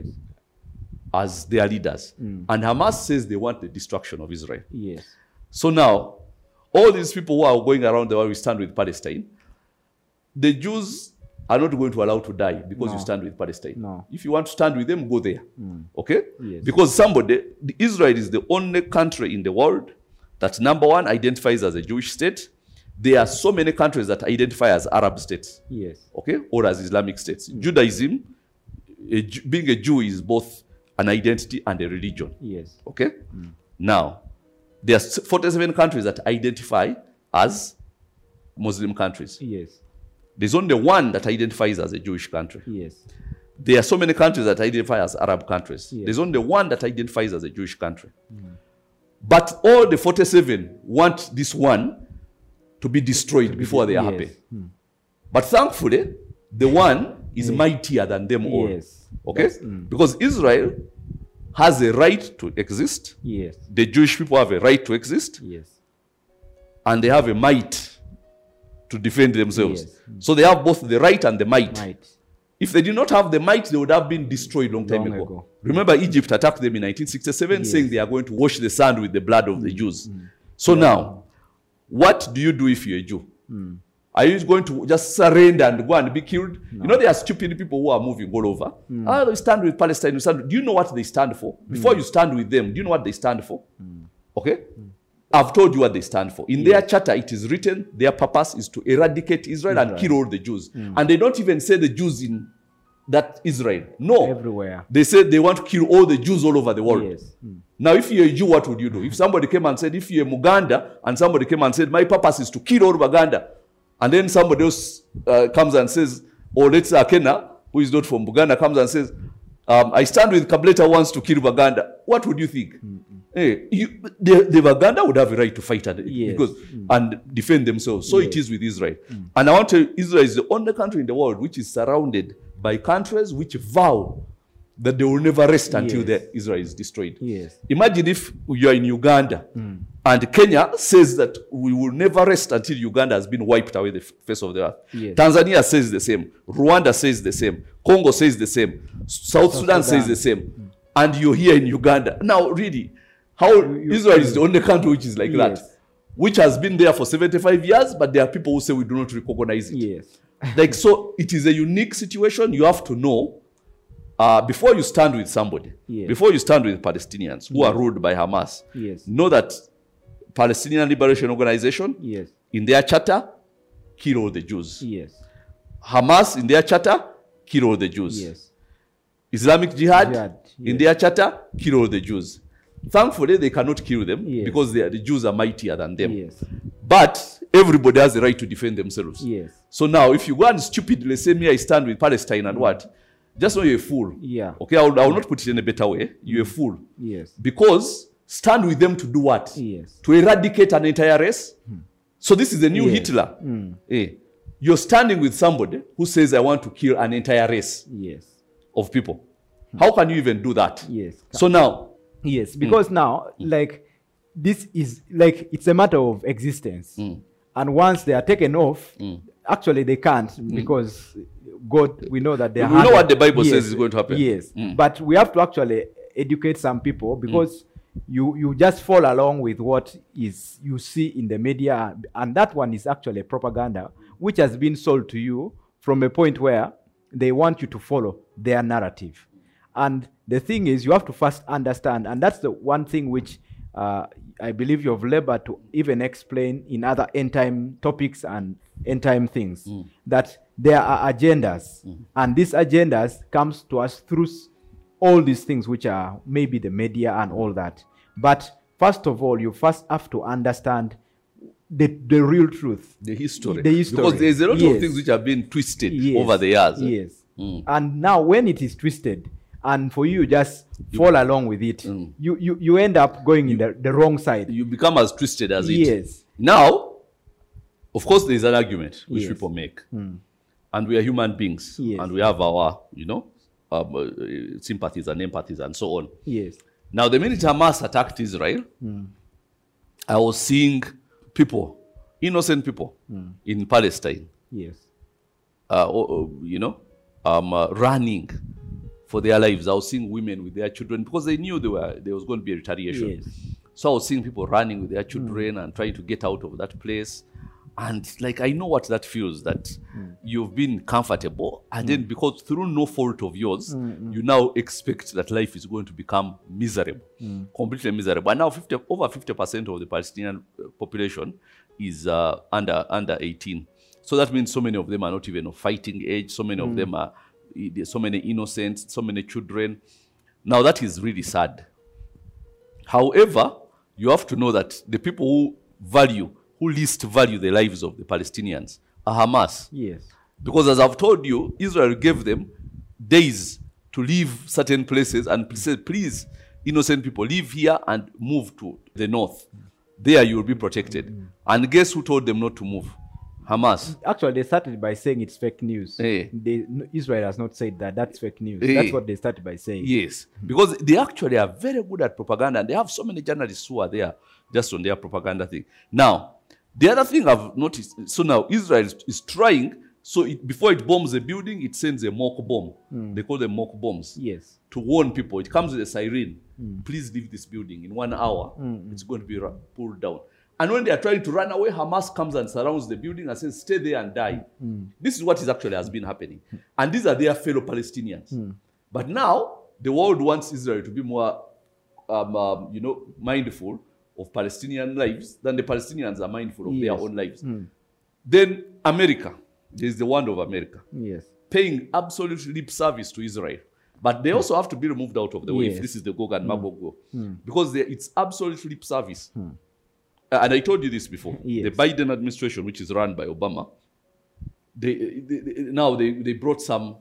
as their leaders. And Hamas says they want the destruction of Israel. Yes. So now, all these people who are going around the world, we stand with Palestine. The Jews are not going to allow to die because No. you stand with Palestine. No. If you want to stand with them, go there. Okay? Yes. Because somebody, the Israel is the only country in the world that, number one, identifies as a Jewish state. There are so many countries that identify as Arab states, Yes. okay, or as Islamic states. Judaism, a Jew- being a Jew is both an identity and a religion. Yes. Okay? Now, there are forty-seven countries that identify as Muslim countries. Yes. There's only one that identifies as a Jewish country. Yes. There are so many countries that identify as Arab countries. Yes. There's only one that identifies as a Jewish country. But all the forty-seven want this one to be destroyed before they are yes. happy. But thankfully, the one is mightier than them all. Yes. Okay? That's- mm. Because Israel has a right to exist. Yes. The Jewish people have a right to exist. Yes. And they have a might to defend themselves. Yes. So they have both the right and the might. Might. If they did not have the might, they would have been destroyed long time Long ago. ago. Remember, Egypt attacked them in nineteen sixty-seven, Yes. saying they are going to wash the sand with the blood of the Jews. So now, what do you do if you're a Jew? Are you going to just surrender and go and be killed? You know, there are stupid people who are moving all over. Ah, they stand with Palestine. You stand, do you know what they stand for? Before you stand with them, do you know what they stand for? Okay? I've told you what they stand for. In their charter, it is written, their purpose is to eradicate Israel, and kill all the Jews. And they don't even say the Jews in that Israel. No. Everywhere. They say they want to kill all the Jews all over the world. Yes. Mm. Now, if you're a Jew, what would you do? If somebody came and said, if you're a Muganda, and somebody came and said, my purpose is to kill all Buganda, and then somebody else uh, comes and says, or let's say Akena, who is not from Buganda, comes and says, um, I stand with Kableta wants to kill Buganda, what would you think? Hey, you, the, the Buganda would have a right to fight and, Yes. because, and defend themselves. So Yes. it is with Israel. And I want to, Israel is the only country in the world which is surrounded by countries which vow that they will never rest until Yes. the Israel is destroyed. Yes. Imagine if you are in Uganda and Kenya says that we will never rest until Uganda has been wiped away the f- face of the earth. Yes. Tanzania says the same. Rwanda says the same. Congo says the same. South, Sudan, Sudan. says the same. And you're here in Uganda. Now, really, how you- Israel is the only country which is like Yes. that, which has been there for seventy-five years, but there are people who say we do not recognize it. Yes. Like, so it is a unique situation. You have to know uh, before you stand with somebody, Yes. before you stand with Palestinians who are ruled by Hamas, Yes. know that Palestinian Liberation Organization, Yes. in their charter, kill all the Jews. Yes. Hamas, in their charter, kill all the Jews. Yes. Islamic Jihad, Jihad, in yes. their charter, kill all the Jews. Thankfully, they cannot kill them Yes. because they are, the Jews are mightier than them. Yes. But everybody has the right to defend themselves. Yes. So now, if you go and stupidly say, me, I stand with Palestine and what? Just know you're a fool. Yeah. Okay, I will, I will not put it in a better way. You're a fool. Yes. Because stand with them to do what? Yes. To eradicate an entire race? So this is the new Yes. Hitler. Eh. You're standing with somebody who says, I want to kill an entire race Yes. of people. How can you even do that? Yes. So now, Yes, because now, like, this is like it's a matter of existence, and once they are taken off, actually they can't because God, we know that they We are. know harder. what the Bible Yes, says is going to happen. Yes, but we have to actually educate some people because you you just fall along with what is you see in the media, and that one is actually propaganda which has been sold to you from a point where they want you to follow their narrative. And the thing is, you have to first understand, and that's the one thing which uh, I believe you have labored to even explain in other end time topics and end time things, that there are agendas, and these agendas comes to us through s- all these things which are maybe the media and all that. But first of all, you first have to understand the, the real truth. The history. The history. Because there's a lot Yes. of things which have been twisted Yes. over the years. Yes. Mm. And now when it is twisted, and for you just fall along with it, Mm. you, you, you end up going in the, the wrong side. You become as twisted as it. Yes. Now, of course, there's an argument which Yes. people make. Mm. And we are human beings. Yes. And we have our, you know, um, uh, sympathies and empathies and so on. Yes. Now, the minute Hamas attacked Israel, I was seeing people, innocent people in Palestine, Yes. uh, o- o- you know, um, uh, running for their lives. I was seeing women with their children because they knew they were, there was going to be a retaliation. Yes. So I was seeing people running with their children and trying to get out of that place. And like, I know what that feels, that you've been comfortable. And then because through no fault of yours, you now expect that life is going to become miserable, completely miserable. And now fifty, over fifty percent of the Palestinian uh, population is uh, under, under eighteen. So that means so many of them are not even of fighting age. So many of them are, there's so many innocents, so many children. Now that is really sad. However, you have to know that the people who value, who least value the lives of the Palestinians are Hamas. Yes. Because as I've told you, Israel gave them days to leave certain places and said, please, innocent people, leave here and move to the north. There you will be protected. And guess who told them not to move? Hamas. Actually, they started by saying it's fake news. Eh. They, no, Israel has not said that. That's fake news. Eh. That's what they started by saying. Yes, because they actually are very good at propaganda, and they have so many journalists who are there just on their propaganda thing. Now, the other thing I've noticed, so now Israel is, is trying, so it, before it bombs a building, it sends a mock bomb. They call them mock bombs. Yes. To warn people. It comes with a siren. Please leave this building. In one hour, it's going to be ra- pulled down. And when they are trying to run away, Hamas comes and surrounds the building and says, stay there and die. This is what is actually has been happening. And these are their fellow Palestinians. But now, the world wants Israel to be more, um, um, you know, mindful of Palestinian lives than the Palestinians are mindful of Yes. their own lives. Then America, there is the wonder of America, Yes. paying absolute lip service to Israel. But they also have to be removed out of the way Yes. if this is the Gog and Magog war. Because they, it's absolute lip service. Uh, and I told you this before. Yes. The Biden administration, which is run by Obama, they, they, they now they, they brought some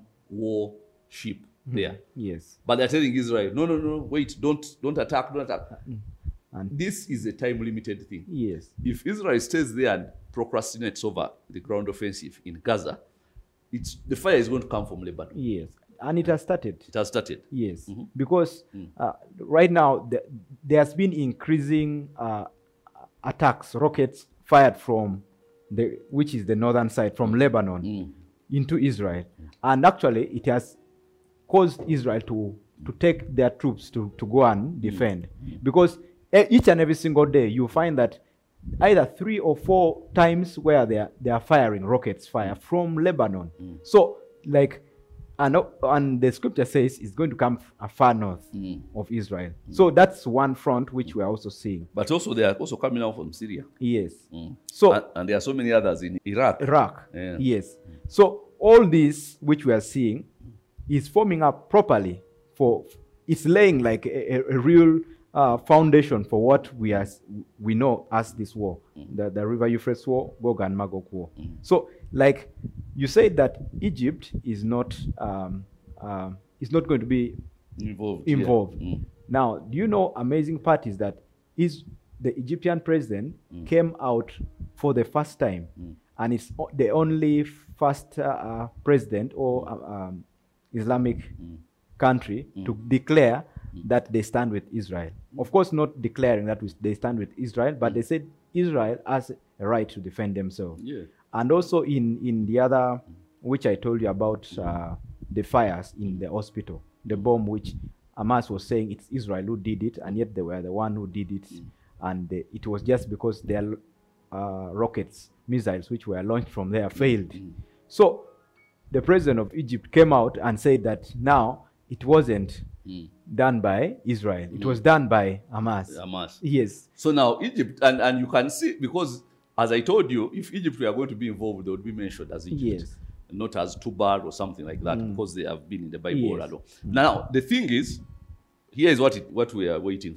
warship there. Yes. But they're telling Israel, no, no, no, wait, don't, don't attack, don't attack. And This is a time-limited thing. yes. If Israel stays there and procrastinates over the ground offensive in Gaza, it's, the fire is going to come from Lebanon. Yes. And it has started. It has started. Yes. Because uh, right now the, there has been increasing uh, attacks, rockets fired from the, which is the northern side, from Lebanon into Israel. And actually it has caused Israel to, to take their troops to, to go and defend. Because e- each and every single day you find that either three or four times where they are, they are firing rockets fire from Lebanon. So like, and, and the scripture says it's going to come f- far north of Israel. So that's one front which we are also seeing. But also they are also coming out from Syria. Yes. So And, and there are so many others in Iraq. Iraq. Yeah. Yes. So all this which we are seeing is forming up properly for, it's laying like a, a, a real uh, foundation for what we are, we know as this war, the, the River Euphrates war, Gog and Magog war. So like you said that Egypt is not, um, um, is not going to be Involved. yeah. involved. Mm. Now, do you know amazing part is that is the Egyptian president came out for the first time, and it's o- the only first uh, uh, president or uh, um, Islamic country to declare that they stand with Israel. Of course, not declaring that we- they stand with Israel, but they said Israel has a right to defend themselves. Yeah. And also in, in the other, which I told you about, uh, the fires in the hospital, the bomb which Hamas was saying it's Israel who did it, and yet they were the one who did it. And they, it was just because their uh, rockets, missiles, which were launched from there, failed. So the president of Egypt came out and said that now it wasn't done by Israel. It was done by Hamas. Hamas. Yes. So now Egypt, and, and you can see, because as I told you, if Egypt were going to be involved, they would be mentioned as Egypt. Yes. Not as Tubar or something like that, because they have been in the Bible Yes. all along. Now, the thing is, here is what, it, what we are waiting for.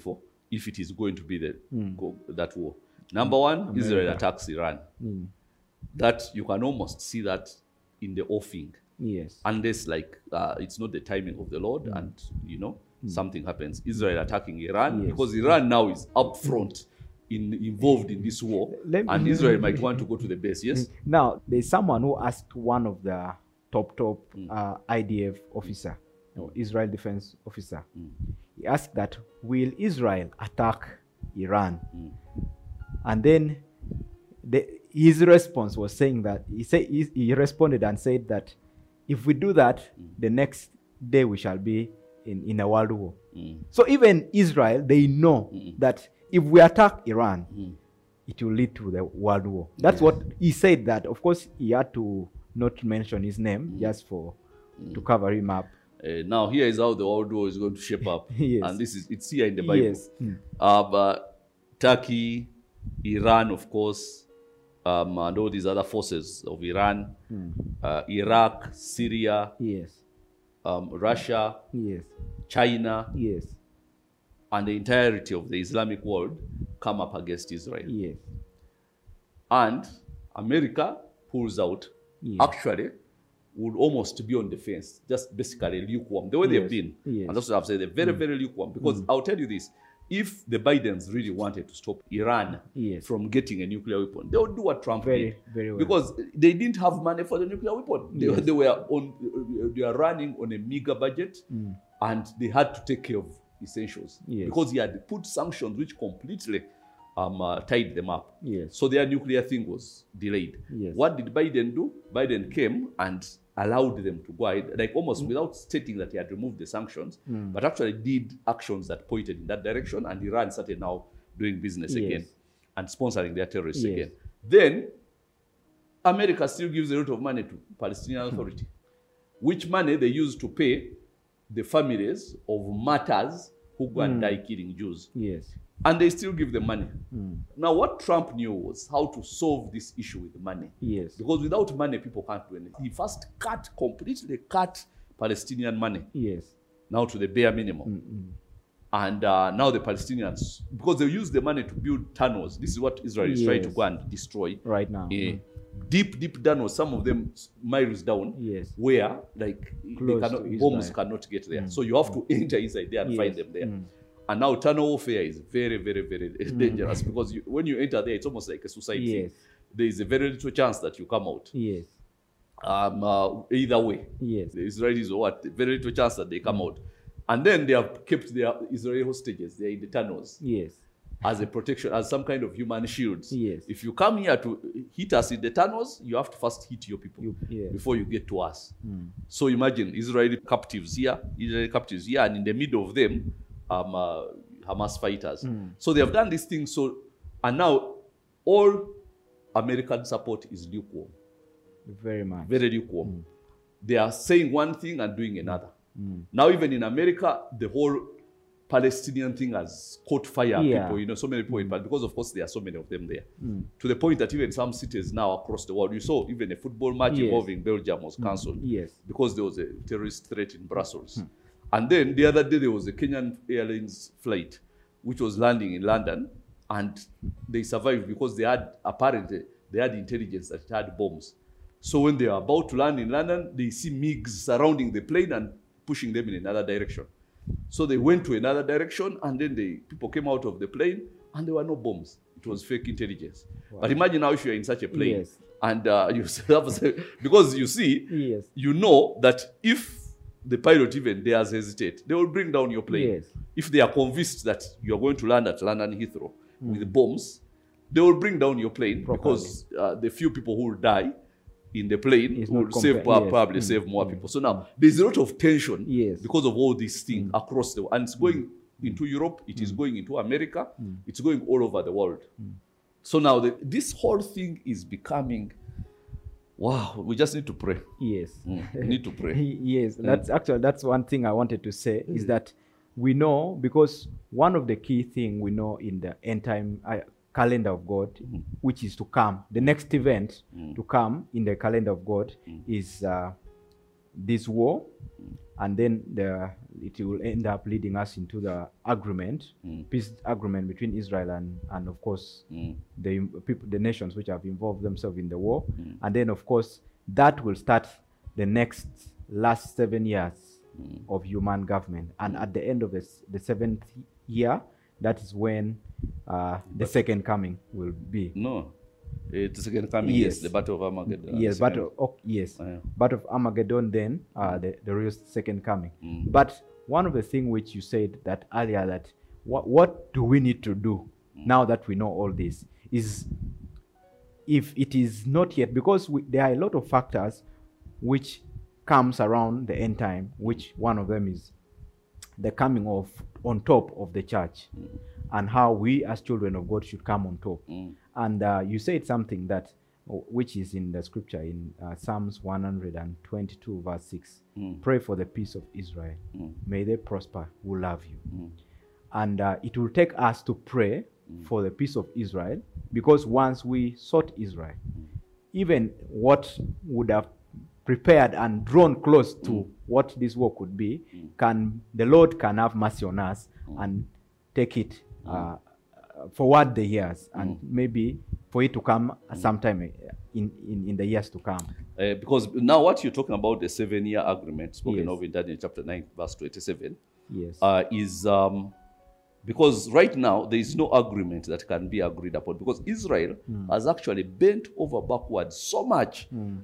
if it is going to be the, go, that war. Number one, Israel attacks Iran. That you can almost see that in the offing. Yes. Unless like uh, it's not the timing of the Lord and, you know, something happens. Israel attacking Iran Yes. because Iran now is up front in, involved in this war. Let me- And Israel might want to go to the base, yes? Now, there's someone who asked one of the top, top uh, I D F officer, or Israel defense officer. He asked that, will Israel attack Iran? And then the, his response was saying that, he, say, he, he responded and said that, if we do that, the next day we shall be in, in a world war. So even Israel, they know that if we attack Iran, it will lead to the world war. That's what he said. That, of course, he had to not mention his name just for to cover him up. Uh, now here is how the world war is going to shape up. Yes. And this is, it's here in the Bible. Yes. Mm. Uh, but Turkey, Iran, of course, um, and all these other forces of Iran, uh, Iraq, Syria, Yes. um, Russia, Yes. China, Yes. and the entirety of the Islamic world come up against Israel. Yes. And America pulls out, Yeah. actually, would almost be on the fence, just basically lukewarm, the way they've Yes. been. Yes. And that's what I've said, they're very, very lukewarm. Because I'll tell you this, if the Bidens really wanted to stop Iran Yes. from getting a nuclear weapon, they would do what Trump Very, did. very well. Because they didn't have money for the nuclear weapon. They, Yes. they were on, they were running on a meager budget, and they had to take care of essentials. Yes. Because he had put sanctions which completely um, uh, tied them up. Yes. So their nuclear thing was delayed. Yes. What did Biden do? Biden came and allowed them to go ahead, like almost without stating that he had removed the sanctions, but actually did actions that pointed in that direction, and Iran started now doing business Yes. again and sponsoring their terrorists Yes. again. Then America still gives a lot of money to Palestinian Authority, which money they use to pay the families of martyrs who go and die killing Jews. Yes. And they still give them money. Now, what Trump knew was how to solve this issue with money. Yes. Because without money, people can't do anything. He first cut, completely cut Palestinian money, Yes. now to the bare minimum. And uh, now the Palestinians, because they use the money to build tunnels. This is what Israel is trying to Yes. go and destroy. Right now. Eh, deep, deep tunnels, some of them miles down, Yes. where like they Close cannot, to bombs Israel. cannot get there. So you have to enter inside there and Yes. find them there. And now tunnel warfare is very, very, very dangerous, because you, when you enter there, it's almost like a suicide Yes. thing. There is a very little chance that you come out. Yes. Um, uh, either way, Yes. the Israelis or what, very little chance that they come out. And then they have kept their Israeli hostages there in the tunnels Yes. as a protection, as some kind of human shields. Yes. If you come here to hit us in the tunnels, you have to first hit your people You- yes. before you get to us. So imagine Israeli captives here, Israeli captives here, and in the middle of them, um, uh, Hamas fighters. So they have done this thing. So, and now all American support is lukewarm, Very much. very lukewarm. They are saying one thing and doing another. Now, even in America, the whole Palestinian thing has caught fire. Yeah. People, you know, so many people, but because of course there are so many of them there, to the point that even some cities now across the world, you saw even a football match Yes. involving Belgium was cancelled Yes. because there was a terrorist threat in Brussels. And then the other day there was a Kenyan Airlines flight which was landing in London, and they survived because they had apparently they had intelligence that it had bombs. So when they are about to land in London, they see MiGs surrounding the plane and pushing them in another direction. So they went to another direction, and then the people came out of the plane, and there were no bombs. It was fake intelligence. But imagine now if you're in such a plane, Yes. and uh, you because you see, Yes. you know that if the pilot even dares hesitate, they will bring down your plane. Yes. If they are convinced that you are going to land at London Heathrow with bombs, they will bring down your plane, Properly. because uh, the few people who will die in the plane It's will not save, compa- yes. probably Mm, save more people. So now there's a lot of tension Yes. because of all these things across the world. And it's going into Europe, it is going into America, it's going all over the world. So now the, this whole thing is becoming, wow, we just need to pray. Yes. Mm, we need to pray. Yes, that's actually that's one thing I wanted to say is that we know, because one of the key thing we know in the end time uh, calendar of God, which is to come, the next event to come in the calendar of God is uh, this war, and then the, it will end up leading us into the agreement, Mm. peace agreement between Israel and, and of course, Mm. the people, the nations which have involved themselves in the war. Mm. And then, of course, that will start the next last seven years Mm. of human government. And at the end of this, the seventh year, that is when uh, the second coming will be. No. It's the second coming, yes. Yes. the Battle of Armageddon. Yes, The second- battle. Oh, yes, Uh, battle of Armageddon. Then uh, the the real second coming. Mm. But one of the things which you said that earlier, that what what do we need to do now that we know all this, is if it is not yet, because we, there are a lot of factors which comes around the end time, which one of them is the coming of on top of the church, and how we as children of God should come on top. Mm. And uh, you said something that, which is in the scripture in uh, Psalms one hundred twenty-two verse six. Mm. Pray for the peace of Israel. Mm. May they prosper who love you. Mm. And uh, it will take us to pray for the peace of Israel, because once we sought Israel, even what would have prepared and drawn close to Mm. what this war could be, can the Lord can have mercy on us and take it uh, forward the years, and maybe for it to come sometime in, in, in the years to come. Uh, because now what you're talking about, the seven-year agreement spoken Yes. of in Daniel chapter nine, verse twenty-seven, Yes. uh, is um, because right now there is no agreement that can be agreed upon, because Israel has actually bent over backwards so much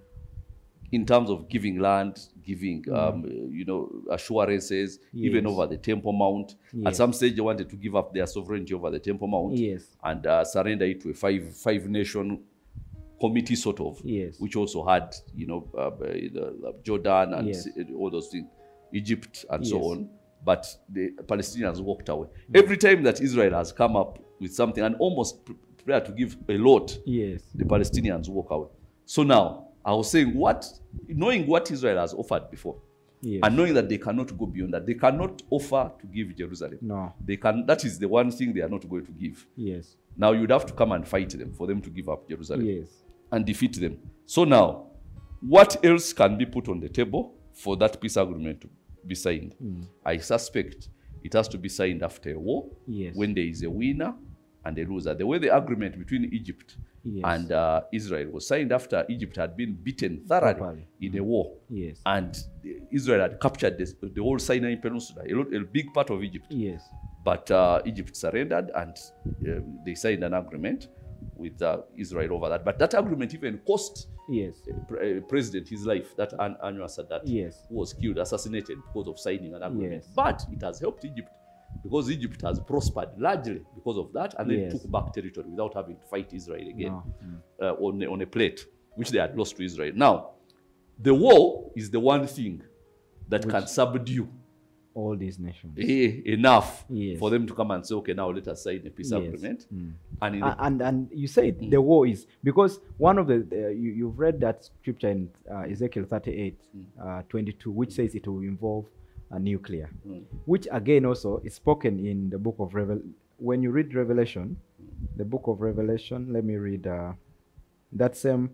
in terms of giving land, giving um, you know assurances, even Yes. over the Temple Mount. At Yes. some stage, they wanted to give up their sovereignty over the Temple Mount Yes. and uh, surrender it to a five five nation committee, sort of, Yes. which also had you know uh, the, Jordan and Yes. s- all those things, Egypt and so Yes. on. But the Palestinians walked away. Every time that Israel has come up with something and almost pre- prepared to give a lot, Yes. the Palestinians walk away. So now, I was saying, what, knowing what Israel has offered before, Yes. and knowing that they cannot go beyond that, they cannot offer to give Jerusalem. No. They can. That is the one thing they are not going to give. Yes. Now you'd have to come and fight them for them to give up Jerusalem Yes. and defeat them. So now, what else can be put on the table for that peace agreement to be signed? I suspect it has to be signed after a war, Yes. when there is a winner and a loser. The way the agreement between Egypt Yes. and uh, Israel was signed after Egypt had been beaten thoroughly Properly. in a war, Yes. and the- Israel had captured this, the whole Sinai Peninsula, a, lot, a big part of Egypt. Yes. But uh, Egypt surrendered, and uh, they signed an agreement with uh, Israel over that. But that agreement even cost Yes. a pre- a president his life, that An- Anwar Sadat, Yes. who was killed, assassinated because of signing an agreement. Yes. But it has helped Egypt, because Egypt has prospered largely because of that, and then Yes. took back territory without having to fight Israel again No. uh, on, a, on a plate, which they had lost to Israel. Now, the war is the one thing that can subdue All these nations. eh, enough Yes. for them to come and say, okay, now let us sign a peace Yes. agreement. And in A- and and you said the war is because one of the, the you, you've read that scripture in uh, Ezekiel thirty-eight, uh, twenty-two, which says it will involve a nuclear, which again also is spoken in the book of Revel. When you read Revelation, the book of Revelation, let me read uh, that same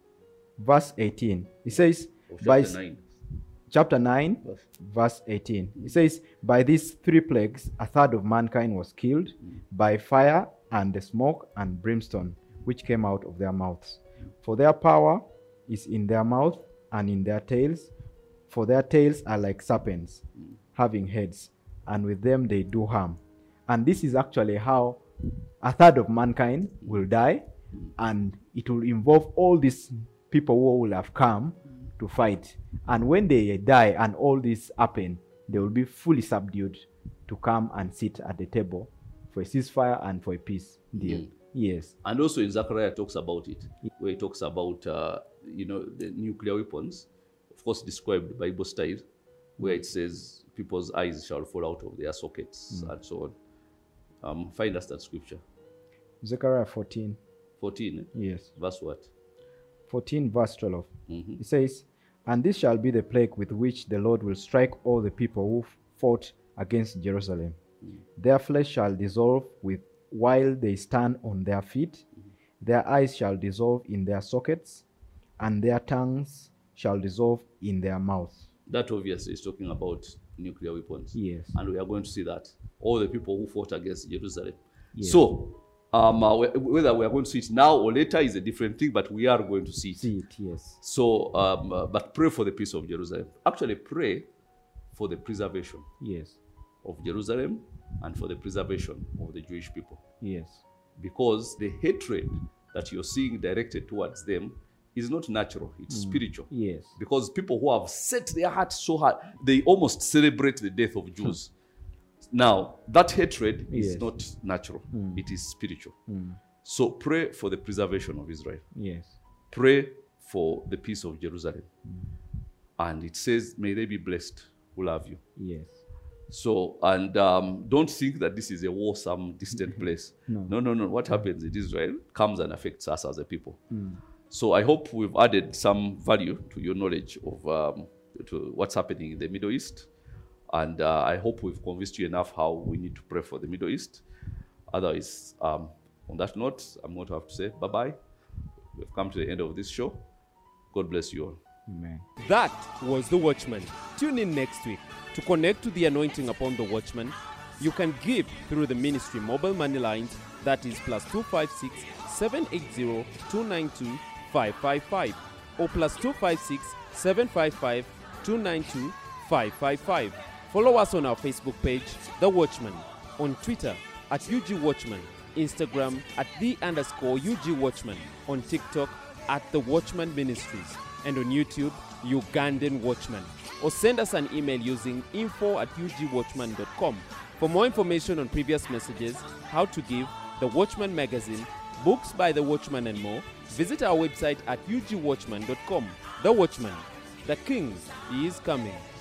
verse eighteen. It says of by chapter nine. chapter nine, verse eighteen. It says, by these three plagues, a third of mankind was killed by fire and the smoke and brimstone, which came out of their mouths. For their power is in their mouth and in their tails, for their tails are like serpents, having heads, and with them they do harm. And this is actually how a third of mankind will die, and it will involve all these people who will have come to fight. And when they die and all this happen, they will be fully subdued to come and sit at the table for a ceasefire and for a peace deal. Mm. Yes. And also in Zechariah talks about it, where he talks about, uh, you know, the nuclear weapons, of course described Bible style, where it says people's eyes shall fall out of their sockets and so on. Um, find us that scripture. Zechariah fourteen. fourteen, eh? Yes. Verse what? fourteen, verse twelve. Mhm. It says, and this shall be the plague with which the Lord will strike all the people who fought against Jerusalem. Their flesh shall dissolve with while they stand on their feet. Their eyes shall dissolve in their sockets, and their tongues shall dissolve in their mouths. That obviously is talking about nuclear weapons. Yes. And we are going to see that. All the people who fought against Jerusalem. Yes. So, um, uh, whether we are going to see it now or later is a different thing, but we are going to see it. See it, yes. So, um, uh, but pray for the peace of Jerusalem. Actually, pray for the preservation Yes. of Jerusalem and for the preservation of the Jewish people. Yes. Because the hatred that you're seeing directed towards them is not natural, it's spiritual. Yes. Because people who have set their hearts so hard, they almost celebrate the death of Jews. Now, that hatred is Yes. not natural, it is spiritual. So pray for the preservation of Israel. Yes. Pray for the peace of Jerusalem. And it says, may they be blessed who love you. Yes. So, and um, don't think that this is a war, some distant place. No. no, no, no. What happens in Israel comes and affects us as a people. So I hope we've added some value to your knowledge of um, to what's happening in the Middle East. And uh, I hope we've convinced you enough how we need to pray for the Middle East. Otherwise, um, on that note, I'm going to have to say bye-bye. We've come to the end of this show. God bless you all. Amen. That was The Watchman. Tune in next week to connect to the anointing upon The Watchman. You can give through the ministry mobile money lines, that is plus two five six, seven eight zero, two nine two, five five five or plus two five six, seven five five, two nine two, five five five. Follow us on our Facebook page, The Watchman, on Twitter at U G Watchman, Instagram at the underscore U G Watchman, on TikTok at The Watchman Ministries, and on YouTube, Ugandan Watchman. Or send us an email using info at u g watchman dot com. For more information on previous messages, how to give, The Watchman magazine, books by The Watchman and more, visit our website at u g watchman dot com. The Watchman, the King is coming.